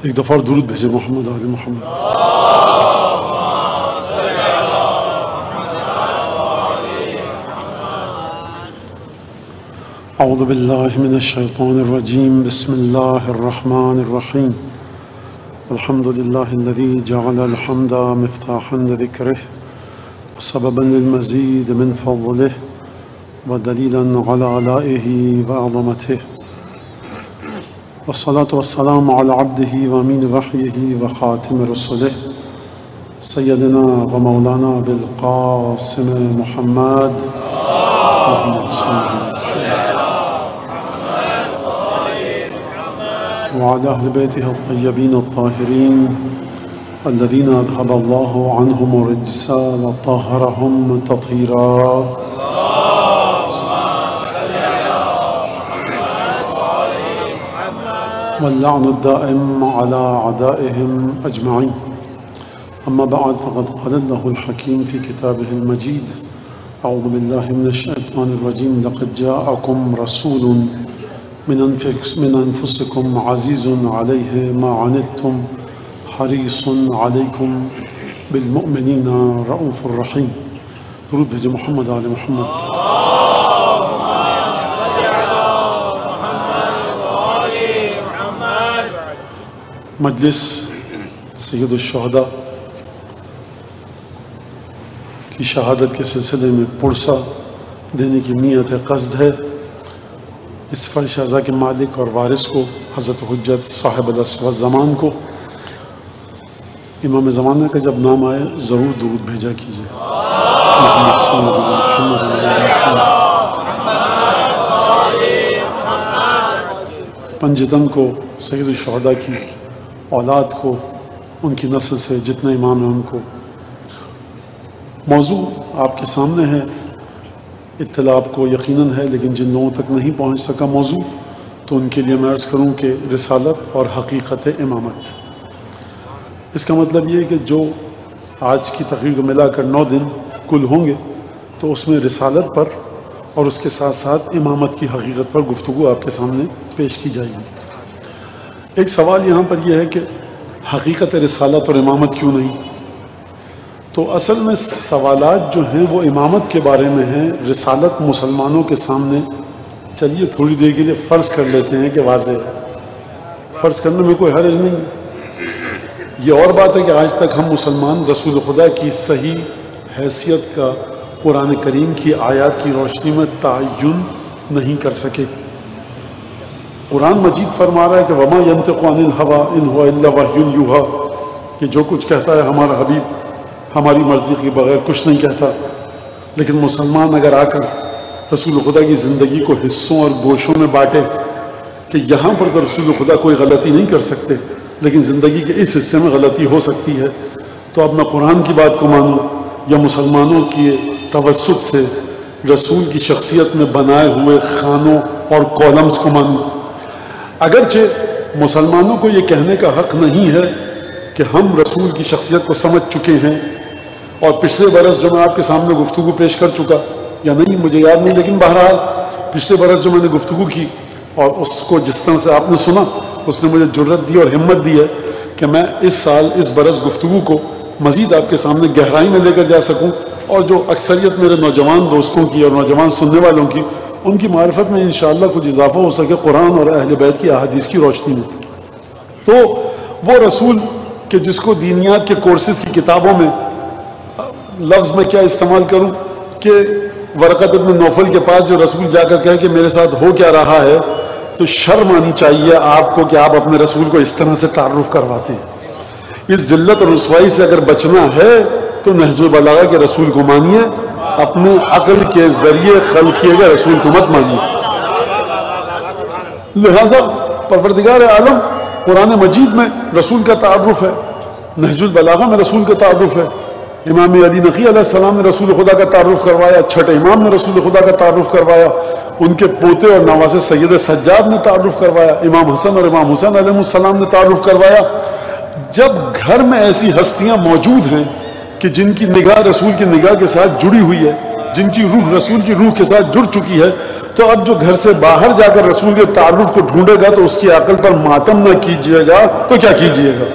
ایک دفعہ درود بھیجے محمد آل محمد. اعوذ باللہ من الشیطان الرجیم. بسم اللہ الرحمن الرحیم. الحمد للہ الذی جعل الحمد مفتاحا لذکرہ وسببا للمزید من فضلہ ودلیلا علی آلائہ وعظمتہ. والصلاة والسلام على عبده وامین وحیہ وخاتم رسلہ سیدنا ومولانا بالقاسم محمد وعلى أهل بيته الطيبين الطاهرين الذين أذهب الله عنهم الرجس وطهرهم تطهيرا. واللعن الدائم على أعدائهم أجمعين. أما بعد فقد قال الله الحكيم في كتابه المجيد. أعوذ بالله من الشيطان الرجيم. لقد جاءكم رسول من أنفسكم عزيز عليه ما عنتم حريص عليكم بالمؤمنين رؤوف رحيم. درود بھیجے محمد آل محمد. مجلس سید الشہداء کی شہادت کے سلسلے میں پرسہ دینے کی نیت قصد ہے. اس فرش اعضاء کے مالک اور وارث کو حضرت حجت صاحب العصر والزمان کو امام زمانہ کا جب نام آئے ضرور درود بھیجا کیجیے. پنجتن کو سید الشہداء کی اولاد کو ان کی نسل سے جتنے امام ہیں ان کو. موضوع آپ کے سامنے ہے. اطلاع آپ کو یقیناً ہے لیکن جن لوگوں تک نہیں پہنچ سکا موضوع تو ان کے لیے میں عرض کروں کہ رسالت اور حقیقت امامت. اس کا مطلب یہ ہے کہ جو آج کی تقریر کو ملا کر 9 دن کل ہوں گے تو اس میں رسالت پر اور اس کے ساتھ ساتھ امامت کی حقیقت پر گفتگو آپ کے سامنے پیش کی جائے گی. ایک سوال یہاں پر یہ ہے کہ حقیقت رسالت اور امامت کیوں نہیں؟ تو اصل میں سوالات جو ہیں وہ امامت کے بارے میں ہیں. رسالت مسلمانوں کے سامنے چلیے تھوڑی دیر کے لیے فرض کر لیتے ہیں کہ واضح ہے. فرض کرنے میں کوئی حرج نہیں. یہ اور بات ہے کہ آج تک ہم مسلمان رسول خدا کی صحیح حیثیت کا قرآن کریم کی آیات کی روشنی میں تعین نہیں کر سکے. قرآن مجید فرما رہا ہے کہ وما ينطق عن الهوى ان هو الا وحی یوحی کہ جو کچھ کہتا ہے ہمارا حبیب ہماری مرضی کے بغیر کچھ نہیں کہتا. لیکن مسلمان اگر آ کر رسول خدا کی زندگی کو حصوں اور گوشوں میں بانٹے کہ یہاں پر تو رسول خدا کوئی غلطی نہیں کر سکتے لیکن زندگی کے اس حصے میں غلطی ہو سکتی ہے, تو اب میں قرآن کی بات کو مانوں یا مسلمانوں کی توسط سے رسول کی شخصیت میں بنائے ہوئے خانوں اور کالمز کو مانوں. اگرچہ مسلمانوں کو یہ کہنے کا حق نہیں ہے کہ ہم رسول کی شخصیت کو سمجھ چکے ہیں, اور پچھلے برس جو میں آپ کے سامنے گفتگو پیش کر چکا یا نہیں مجھے یاد نہیں, لیکن بہرحال پچھلے برس جو میں نے گفتگو کی اور اس کو جس طرح سے آپ نے سنا اس نے مجھے جرت دی اور ہمت دی ہے کہ میں اس سال اس برس گفتگو کو مزید آپ کے سامنے گہرائی میں لے کر جا سکوں, اور جو اکثریت میرے نوجوان دوستوں کی اور نوجوان سننے والوں کی ان کی معرفت میں انشاءاللہ کچھ اضافہ ہو سکے قرآن اور اہل بیت کی احادیث کی روشنی میں. تو وہ رسول کہ جس کو دینیات کے کورسز کی کتابوں میں لفظ میں کیا استعمال کروں کہ ورقت ابن نوفل کے پاس جو رسول جا کر کہے کہ میرے ساتھ ہو کیا رہا ہے, تو شرم آنی چاہیے آپ کو کہ آپ اپنے رسول کو اس طرح سے تعارف کرواتے ہیں. اس ذلت اور رسوائی سے اگر بچنا ہے تو نہج البلاغہ کے رسول کو مانیے, اپنے عقل کے ذریعے خلق کیے گئے رسول کو مت مانیے. لہذا پروردگار عالم قرآن مجید میں رسول کا تعارف ہے, نہج البلاغہ میں رسول کا تعارف ہے, امام علی نقی علیہ السلام نے رسول خدا کا تعارف کروایا, چھٹے امام نے رسول خدا کا تعارف کروایا, ان کے پوتے اور نواسے سید سجاد نے تعارف کروایا, امام حسن اور امام حسین علیہ السلام نے تعارف کروایا. جب گھر میں ایسی ہستیاں موجود ہیں کہ جن کی نگاہ رسول کی نگاہ کے ساتھ جڑی ہوئی ہے, جن کی روح رسول کی روح کے ساتھ جڑ چکی ہے، تو اب جو گھر سے باہر جا کر رسول کے تعارف کو ڈھونڈے گا تو اس کی عقل پر ماتم نہ کیجیے گا تو کیا کیجیے گا؟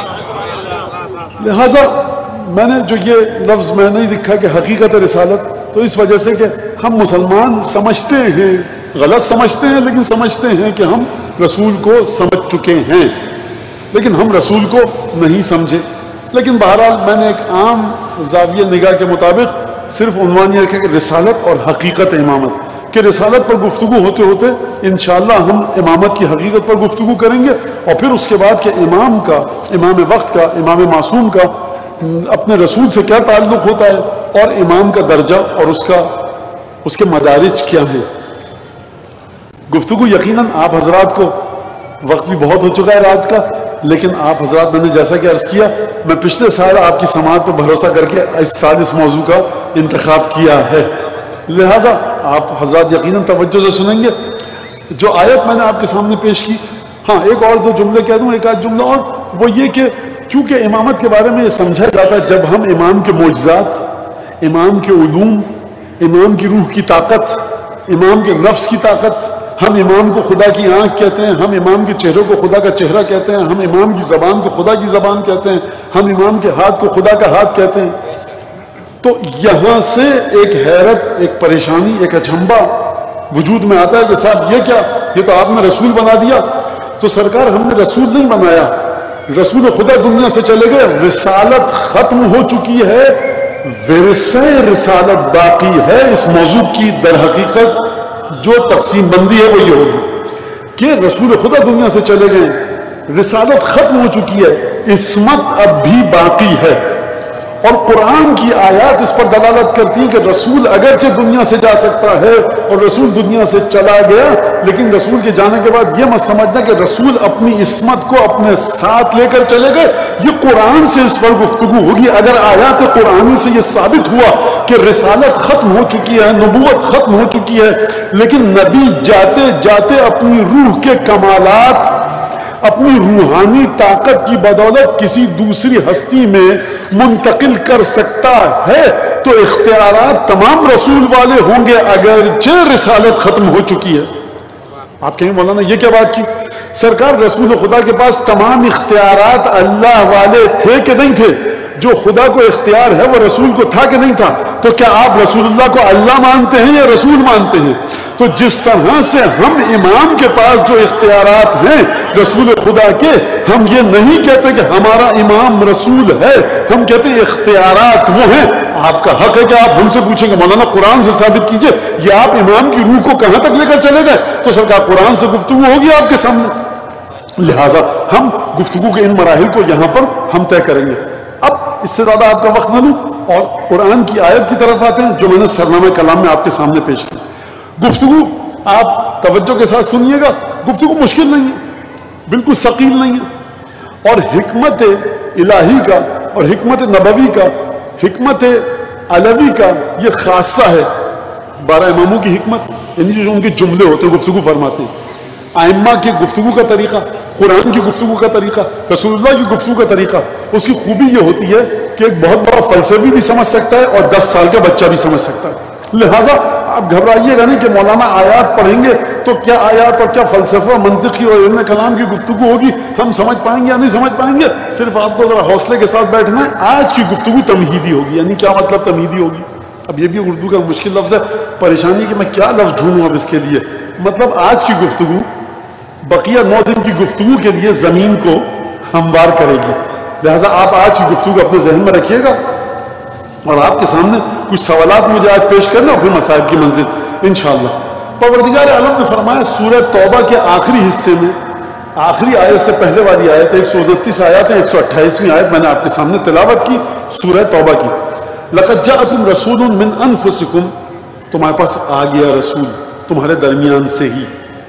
لہذا میں نے جو یہ لفظ میں نہیں لکھا کہ حقیقت رسالت، تو اس وجہ سے کہ ہم مسلمان سمجھتے ہیں، غلط سمجھتے ہیں لیکن سمجھتے ہیں کہ ہم رسول کو سمجھ چکے ہیں، لیکن ہم رسول کو نہیں سمجھے۔ لیکن بہرحال میں نے ایک عام زاویہ نگاہ کے مطابق صرف عنوان یہ رکھا کہ رسالت اور حقیقت امامت، کہ رسالت پر گفتگو ہوتے ہوتے انشاءاللہ ہم امامت کی حقیقت پر گفتگو کریں گے، اور پھر اس کے بعد کہ امام کا، امام وقت کا، امام معصوم کا اپنے رسول سے کیا تعلق ہوتا ہے، اور امام کا درجہ اور اس کے مدارج کیا ہیں۔ گفتگو یقیناً آپ حضرات کو، وقت بھی بہت ہو چکا ہے رات کا، لیکن آپ حضرات، میں نے جیسا کہ عرض کیا، میں پچھلے سال آپ کی سماعت پر بھروسہ کر کے اس سال اس موضوع کا انتخاب کیا ہے، لہذا آپ حضرات یقیناً توجہ سے سنیں گے۔ جو آیت میں نے آپ کے سامنے پیش کی، ہاں ایک اور دو جملے کہہ دوں، ایک آدھ جملہ اور، وہ یہ کہ چونکہ امامت کے بارے میں یہ سمجھا جاتا ہے جب ہم امام کے معجزات، امام کے علوم، امام کی روح کی طاقت، امام کے نفس کی طاقت، ہم امام کو خدا کی آنکھ کہتے ہیں، ہم امام کے چہرے کو خدا کا چہرہ کہتے ہیں، ہم امام کی زبان کو خدا کی زبان کہتے ہیں، ہم امام کے ہاتھ کو خدا کا ہاتھ کہتے ہیں، تو یہاں سے ایک حیرت، ایک پریشانی، ایک اچنبھا وجود میں آتا ہے کہ صاحب یہ کیا، یہ تو آپ نے رسول بنا دیا۔ تو سرکار ہم نے رسول نہیں بنایا، رسول خدا دنیا سے چلے گئے، رسالت ختم ہو چکی ہے، ورثہ رسالت باقی ہے۔ اس موضوع کی در حقیقت جو تقسیم بندی ہے وہ یہ ہوگی کہ رسول خدا دنیا سے چلے گئے، رسالت ختم ہو چکی ہے، عصمت اب بھی باقی ہے، اور قرآن کی آیات اس پر دلالت کرتی ہیں کہ رسول اگرچہ دنیا سے جا سکتا ہے اور رسول دنیا سے چلا گیا، لیکن رسول کے جانے کے بعد یہ مت سمجھنا کہ رسول اپنی عصمت کو اپنے ساتھ لے کر چلے گئے، یہ قرآن سے اس پر گفتگو ہوگی۔ اگر آیات قرآنی سے یہ ثابت ہوا کہ رسالت ختم ہو چکی ہے، نبوت ختم ہو چکی ہے، لیکن نبی جاتے جاتے اپنی روح کے کمالات، اپنی روحانی طاقت کی بدولت کسی دوسری ہستی میں منتقل کر سکتا ہے، تو اختیارات تمام رسول والے ہوں گے اگرچہ رسالت ختم ہو چکی ہے۔ آپ کہیں مولانا یہ کیا بات کی؟ سرکار رسول خدا کے پاس تمام اختیارات اللہ والے تھے کہ نہیں تھے؟ جو خدا کو اختیار ہے وہ رسول کو تھا کہ نہیں تھا؟ تو کیا آپ رسول اللہ کو اللہ مانتے ہیں یا رسول مانتے ہیں؟ تو جس طرح سے ہم امام کے پاس جو اختیارات ہیں رسول خدا کے، ہم یہ نہیں کہتے کہ ہمارا امام رسول ہے، ہم کہتے ہیں اختیارات وہ ہیں۔ آپ کا حق ہے کہ آپ ہم سے پوچھیں گے مولانا قرآن سے ثابت کیجئے یہ آپ امام کی روح کو کہاں تک لے کر چلے گئے، تو سرکار قرآن سے گفتگو ہوگی آپ کے سامنے، لہذا ہم گفتگو کے ان مراحل کو یہاں پر ہم طے کریں گے۔ اب اس سے زیادہ آپ کا وقت نہ لوں اور قرآن کی آیت کی طرف آتے ہیں جو میں نے سرنامہ کلام میں آپ کے سامنے پیش کی۔ گفتگو آپ توجہ کے ساتھ سنیے گا، گفتگو مشکل نہیں ہے، بالکل ثقیل نہیں ہے، اور حکمت الہی کا اور حکمت نبوی کا، حکمت علوی کا یہ خاصہ ہے۔ 12 اماموں کی حکمت، یعنی جو ان کے جملے ہوتے ہیں گفتگو فرماتے ہیں، ائمہ کی گفتگو کا طریقہ، قرآن کی گفتگو کا طریقہ، رسول اللہ کی گفتگو کا طریقہ، اس کی خوبی یہ ہوتی ہے کہ ایک بہت بڑا فلسفی بھی سمجھ سکتا ہے اور 10 سال کا بچہ بھی سمجھ سکتا ہے۔ لہذا آپ گھبرائیے گا نہیں کہ مولانا آیات پڑھیں گے تو کیا آیات اور کیا فلسفہ، منطقی اور علم کلام کی گفتگو ہوگی، ہم سمجھ پائیں گے یا نہیں سمجھ پائیں گے؟ صرف آپ کو ذرا حوصلے کے ساتھ بیٹھنا ہے۔ آج کی گفتگو تمہیدی ہوگی، یعنی کیا مطلب تمہیدی ہوگی؟ اب یہ بھی اردو کا مشکل لفظ ہے، پریشانی کہ میں کیا لفظ ڈھونڈوں اب اس کے لیے۔ مطلب آج کی گفتگو بقیہ 9 دن کی گفتگو کے لیے زمین کو ہموار کرے گی، لہذا آپ آج کی گفتگو اپنے ذہن میں رکھیے گا، اور آپ کے سامنے کچھ سوالات مجھے آج پیش کرنا اور پھر مسائل کی منزل انشاءاللہ۔ پروردگار عالم نے فرمایا سورہ توبہ کے آخری حصے میں، آخری آیت سے پہلے والی آیت 129 آیات ہے، 128ویں آیت میں نے آپ کے سامنے تلاوت کی سورہ توبہ کی۔ لقد جاءکم رسول من انفسکم، تمہارے پاس آ گیا رسول تمہارے درمیان سے ہی۔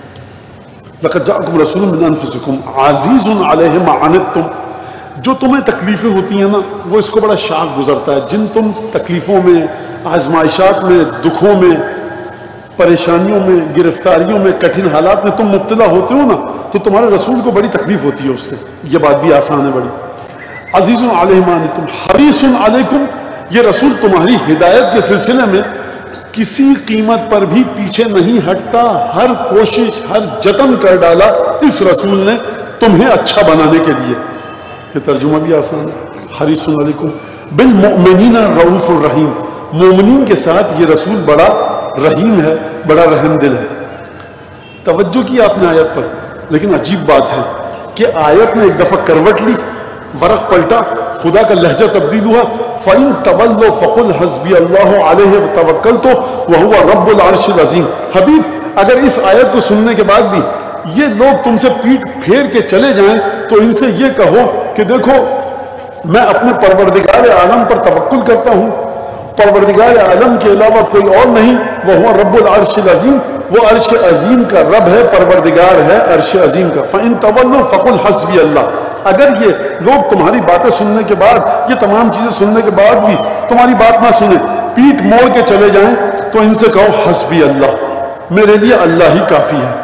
لقد جاءکم رسول من انفسکم عزیز علیہ ما عنتم، جو تمہیں تکلیفیں ہوتی ہیں نا وہ اس کو بڑا شاق گزرتا ہے، جن تم تکلیفوں میں، آزمائشات میں، دکھوں میں، پریشانیوں میں، گرفتاریوں میں، کٹھن حالات میں تم مبتلا ہوتے ہو نا، تو تمہارے رسول کو بڑی تکلیف ہوتی ہے اس سے، یہ بات بھی آسان ہے بڑی۔ عزیز علیہ ما عنتم حریص علیکم، یہ رسول تمہاری ہدایت کے سلسلے میں کسی قیمت پر بھی پیچھے نہیں ہٹتا، ہر کوشش ہر جتن کر ڈالا اس رسول نے تمہیں اچھا بنانے کے لیے. یہ ترجمہ بھی آسان ہے. حریص علیکم بالمؤمنین رؤوف الرحیم، مومنین کے ساتھ یہ رسول بڑا رحیم ہے، بڑا رحم دل ہے. توجہ کی آپ نے آیت پر، لیکن عجیب بات ہے کہ آیت نے ایک دفعہ کروٹ لی، ورق پلٹا، خدا کا لہجہ تبدیل ہوا. فَإِن تَوَلَّوْا فَقُلْ حَسْبِيَ اللَّهُ عَلَيْهِ تَوَكَّلْتُ وَهُوَ رَبُّ الْعَرْشِ الْعَظِيمِ. حبیب اگر اس آیت کو سننے کے بعد بھی یہ لوگ تم سے پیٹ پھیر کے چلے جائیں تو ان سے یہ کہو کہ دیکھو میں اپنے پروردگار عالم پر توکل کرتا ہوں، پروردگار عالم کے علاوہ کوئی اور نہیں، وہ رب العرش العظیم، وہ عرش عظیم کا رب ہے، پروردگار ہے عرش عظیم کا. فَإِن تَوَلَّوْا فَقُلْ حَسْبِيَ اللَّهُ. اگر یہ لوگ تمہاری باتیں سننے کے بعد، یہ تمام چیزیں سننے کے بعد بھی تمہاری بات نہ سنیں، پیٹ موڑ کے چلے جائیں، تو ان سے کہو حسبی اللہ، میرے لیے اللہ ہی کافی ہے.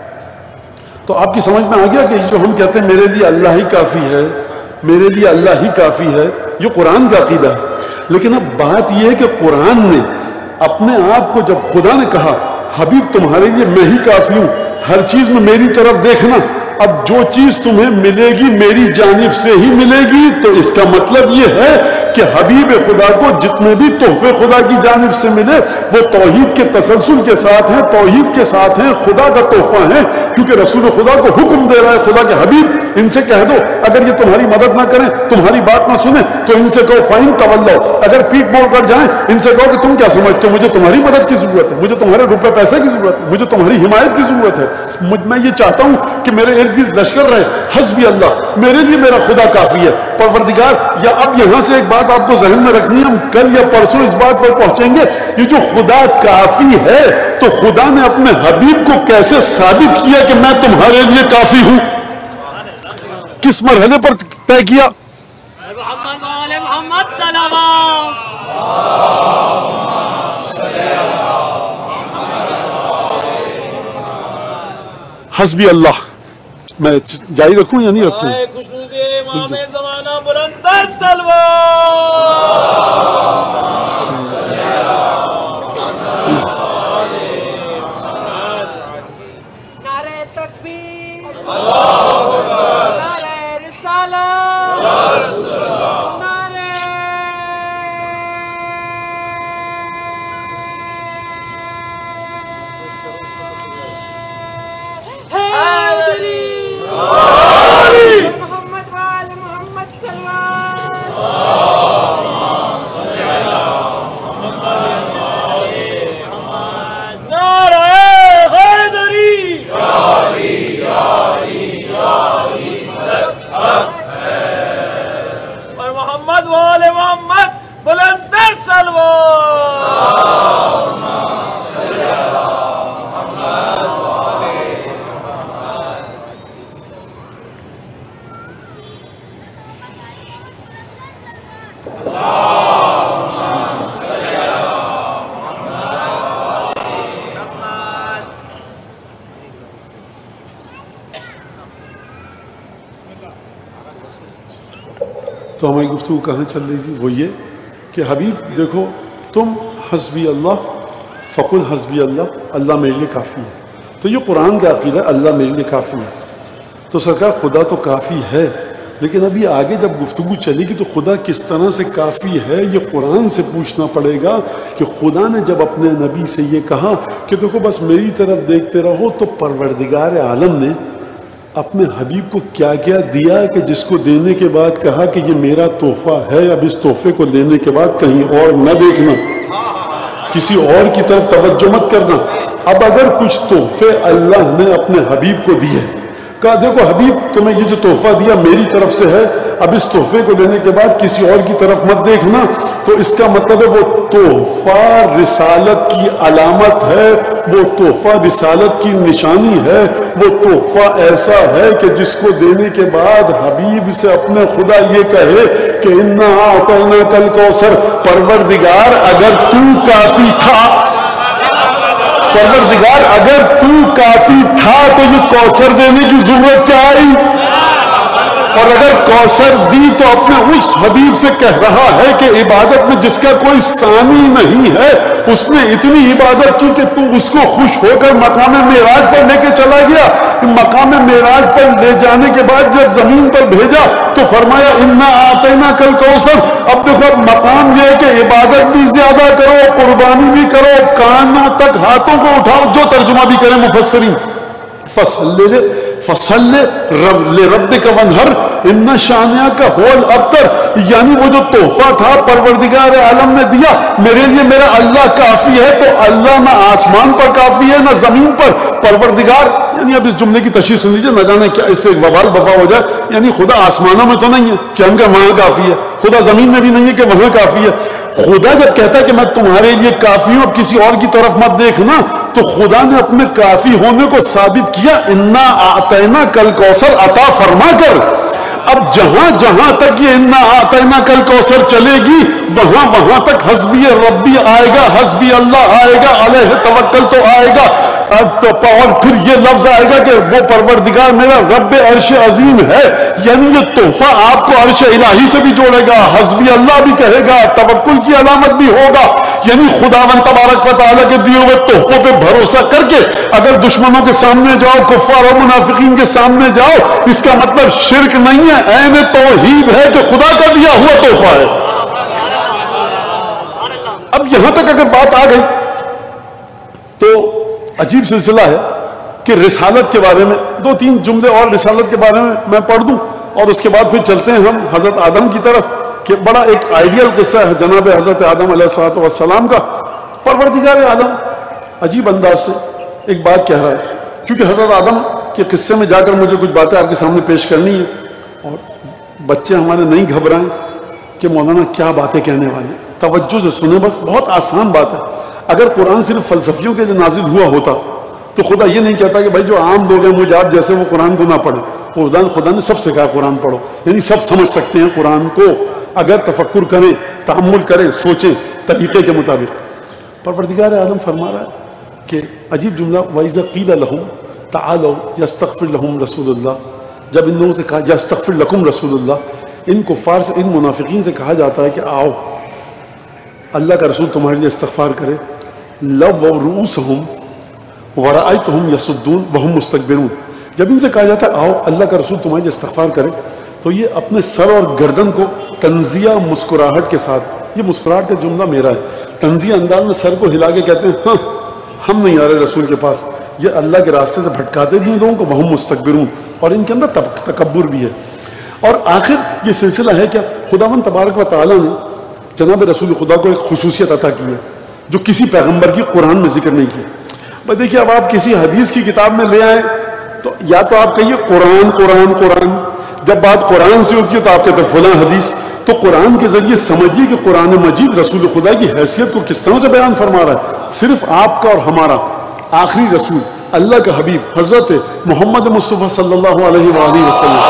تو آپ کی سمجھ میں آ گیا کہ جو ہم کہتے ہیں میرے لیے اللہ ہی کافی ہے، میرے لیے اللہ ہی کافی ہے، یہ قرآن کا عقیدہ ہے. لیکن اب بات یہ ہے کہ قرآن نے اپنے آپ کو جب خدا نے کہا حبیب تمہارے لیے میں ہی کافی ہوں، ہر چیز میں میری طرف دیکھنا، اب جو چیز تمہیں ملے گی میری جانب سے ہی ملے گی، تو اس کا مطلب یہ ہے کہ حبیب خدا کو جتنے بھی تحفے خدا کی جانب سے ملے وہ توحید کے تسلسل کے ساتھ ہیں، توحید کے ساتھ ہیں، خدا کا تحفہ ہے. کیونکہ رسول خدا کو حکم دے رہا ہے خدا کے حبیب ان سے کہہ دو اگر یہ تمہاری مدد نہ کریں، تمہاری بات نہ سنیں، تو ان سے کہو فَإِن تَوَلَّوْا، اگر پیٹ موڑ کر جائیں ان سے کہو کہ تم کیا سمجھتے ہو مجھے تمہاری مدد کی ضرورت ہے، مجھے تمہارے روپے پیسے کی ضرورت ہے، مجھے تمہاری حمایت کی ضرورت ہے، میں یہ چاہتا ہوں کہ میرے ارد گرد لشکر رہے. حسبی اللہ، میرے لیے میرا خدا کافی ہے. پروردگار، یا اب یہاں سے ایک بات آپ کو ذہن میں رکھنی ہے، ہم کل یا پرسوں اس بات پر پہنچیں گے، یہ جو خدا کافی ہے تو خدا نے اپنے حبیب کو کیسے ثابت کیا کہ میں تمہارے لیے کافی ہوں؟ کس مرحلے پر طے کیا؟ حسبی اللہ. میں جاری رکھوں یا نہیں رکھوں؟ تو ہماری گفتگو کہاں چل رہی تھی؟ وہ یہ کہ حبیب دیکھو تم حسبی اللہ فقل حسبی اللہ، اللہ میرے لیے کافی ہے. تو یہ قرآن کا عقیدہ ہے اللہ میرے لیے کافی ہے. تو سرکار خدا تو کافی ہے، لیکن ابھی آگے جب گفتگو چلے گی تو خدا کس طرح سے کافی ہے یہ قرآن سے پوچھنا پڑے گا کہ خدا نے جب اپنے نبی سے یہ کہا کہ دیکھو بس میری طرف دیکھتے رہو، تو پروردگار عالم نے اپنے حبیب کو کیا کیا دیا کہ جس کو دینے کے بعد کہا کہ یہ میرا تحفہ ہے، اب اس تحفے کو لینے کے بعد کہیں اور نہ دیکھنا، کسی اور کی طرف توجہ مت کرنا. اب اگر کچھ تحفے اللہ نے اپنے حبیب کو دیے، کہا دیکھو حبیب تمہیں یہ جو تحفہ دیا میری طرف سے ہے، اب اس تحفے کو لینے کے بعد کسی اور کی طرف مت دیکھنا، تو اس کا مطلب ہے وہ تحفہ رسالت کی علامت ہے، وہ تحفہ رسالت کی نشانی ہے، وہ تحفہ ایسا ہے کہ جس کو دینے کے بعد حبیب سے اپنے خدا یہ کہے کہ انا اعطیناک الکوثر، پروردگار اگر تو کافی تھا، پروردگار اگر تو کافی تھا تو یہ کوثر دینے کی ضرورت کیا آئی؟ اور اگر کوثر دی تو اپنے اس حبیب سے کہہ رہا ہے کہ عبادت میں جس کا کوئی ثانی نہیں ہے اس نے اتنی عبادت کی کہ تو اس کو خوش ہو کر مقام معراج پر لے کے چلا گیا. مقام معراج پر لے جانے کے بعد جب زمین پر بھیجا تو فرمایا انا آتینا کل کوثر. اب دیکھو اب مقام یہ ہے کہ عبادت بھی زیادہ کرو, قربانی بھی کرو, کانوں تک ہاتھوں کو اٹھاؤ, جو ترجمہ بھی کریں مفسرین. فصل لربک وانحر ان شانئک هو الابتر. یعنی وہ جو تحفہ تھا پروردگار عالم نے دیا, میرے لیے میرا اللہ کافی ہے, تو اللہ نہ آسمان پر کافی ہے نہ زمین پر. پروردگار یعنی اب اس جملے کی تشریح سن لیجیے, نہ جانے کیا اس پہ ایک وبال بپا ہو جائے. یعنی خدا آسمانوں میں تو نہیں ہے کہ ہم کہ وہاں کافی ہے, خدا زمین میں بھی نہیں ہے کہ وہاں کافی ہے. خدا جب کہتا ہے کہ میں تمہارے لیے کافی ہوں, اب کسی اور کی طرف مت دیکھنا, تو خدا نے اپنے کافی ہونے کو ثابت کیا انا آتینا کل کوثر عطا فرما کر. اب جہاں جہاں تک یہ انا آتینا کل کوثر چلے گی وہاں وہاں تک حسبی ربی آئے گا, حسبی اللہ آئے گا, علیہ توکل تو آئے گا, اور پھر یہ لفظ آئے گا کہ وہ پروردگار میرا رب عرش عظیم ہے. یعنی یہ تحفہ آپ کو عرش الہی سے بھی جوڑے گا, حسبی اللہ بھی کہے گا, توکل کی علامت بھی ہوگا. یعنی خداوند تبارک و تعالیٰ کے دیے ہوئے تحفوں پہ بھروسہ کر کے اگر دشمنوں کے سامنے جاؤ, کفار اور منافقین کے سامنے جاؤ, اس کا مطلب شرک نہیں ہے, عین توحید ہے کہ خدا کا دیا ہوا تحفہ ہے. اب یہاں تک اگر بات آ گئی تو عجیب سلسلہ ہے کہ رسالت کے بارے میں دو تین جملے اور رسالت کے بارے میں پڑھ دوں, اور اس کے بعد پھر چلتے ہیں ہم حضرت آدم کی طرف, کہ بڑا ایک آئیڈیل قصہ ہے جناب حضرت آدم علیہ الصلوۃ والسلام کا. پروردگار عالم عجیب انداز سے ایک بات کہہ رہا ہے, کیونکہ حضرت آدم کے قصے میں جا کر مجھے کچھ باتیں آپ کے سامنے پیش کرنی ہے, اور بچے ہمارے نہیں گھبرائیں کہ مولانا کیا باتیں کہنے والے, توجہ سے سنیں, بس بہت آسان بات ہے. اگر قرآن صرف فلسفیوں کے لیے نازل ہوا ہوتا تو خدا یہ نہیں کہتا کہ بھائی جو عام لوگ ہیں مجھے آپ جیسے وہ قرآن کو نہ پڑھیں. خدا نے سب سے کہا قرآن پڑھو, یعنی سب سمجھ سکتے ہیں قرآن کو اگر تفکر کریں, تحمل کریں, سوچیں طریقے کے مطابق. پروردگار عالم فرما رہا ہے کہ عجیب جملہ, وَإِذَا قِيلَ لَهُمْ تَعَالَوْا يَسْتَغْفِرْ لَهُمْ رَسُولُ اللَّهِ. جب ان لوگوں سے کہا يَسْتَغْفِرْ لَكُمْ رَسُولُ اللَّهِ, ان کفار سے, ان منافقین سے کہا جاتا ہے کہ آؤ اللہ کا رسول تمہارے لیے استغفار کرے. لَوَّوْا رُؤُوسَهُمْ وَرَأَيْتَهُمْ يَصُدُّونَ وَهُمْ مُسْتَكْبِرُونَ. جب ان سے کہا جاتا ہے آؤ اللہ کا رسول تمہارے لیے استغفار کرے, تو یہ اپنے سر اور گردن کو تنزیہ مسکراہٹ کے ساتھ, یہ مسکراہٹ کا جملہ میرا ہے, تنزیہ انداز میں سر کو ہلا کے کہتے ہیں ہاں ہم نہیں آ رہے رسول کے پاس. یہ اللہ کے راستے سے بھٹکاتے بھی ہیں لوگوں کو, وہم مستکبرون, اور ان کے اندر تکبر بھی ہے. اور آخر یہ سلسلہ ہے کہ خداوند تبارک و تعالیٰ نے جناب رسول خدا کو ایک خصوصیت عطا کی ہے جو کسی پیغمبر کی قرآن میں ذکر نہیں کی. بھائی دیکھیے, اب آپ کسی حدیث کی کتاب میں لے آئیں تو یا تو آپ کہیے قرآن قرآن قرآن, جب بات قرآن سے ہوتی ہے تو آپ کہتے ہیں فلاں حدیث. تو قرآن کے ذریعے سمجھیے کہ قرآن مجید رسول خدا کی حیثیت کو کس طرح سے بیان فرما رہا ہے. صرف آپ کا اور ہمارا آخری رسول اللہ کا حبیب حضرت محمد مصطفیٰ صلی اللہ علیہ وآلہ وسلم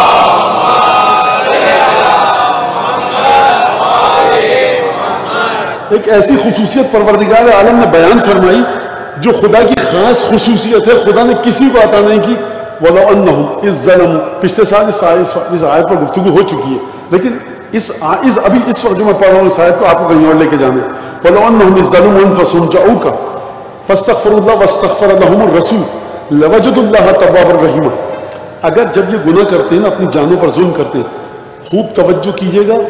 ایک ایسی خصوصیت پروردگار عالم نے بیان فرمائی جو خدا کی خاص خصوصیت ہے, خدا نے کسی کو عطا نہیں کی. وَلَوْ أَنَّهُمْ إِذْ ظَلَمُوا, پچھلے سال اس آیت پر گفتگو ہو چکی ہے, لیکن ابھی اس وقت جو میں پڑھ رہا ہوں اس آیت کو آپ کو کہیں اور لے کے جانا ہے. وَلَوْ أَنَّهُمْ إِذْ ظَلَمُوا أَنفُسَهُمْ جَاءُوكَ فَاسْتَغْفَرُوا اللَّهَ وَاسْتَغْفَرَ لَهُمُ الرَّسُولُ لَوَجَدُوا اللَّهَ تَوَّابًا رَحِيمًا. اگر جب یہ گناہ کرتے ہیں نا, اپنی جانوں پر ظلم کرتے ہیں, خوب توجہ کیجیے گا,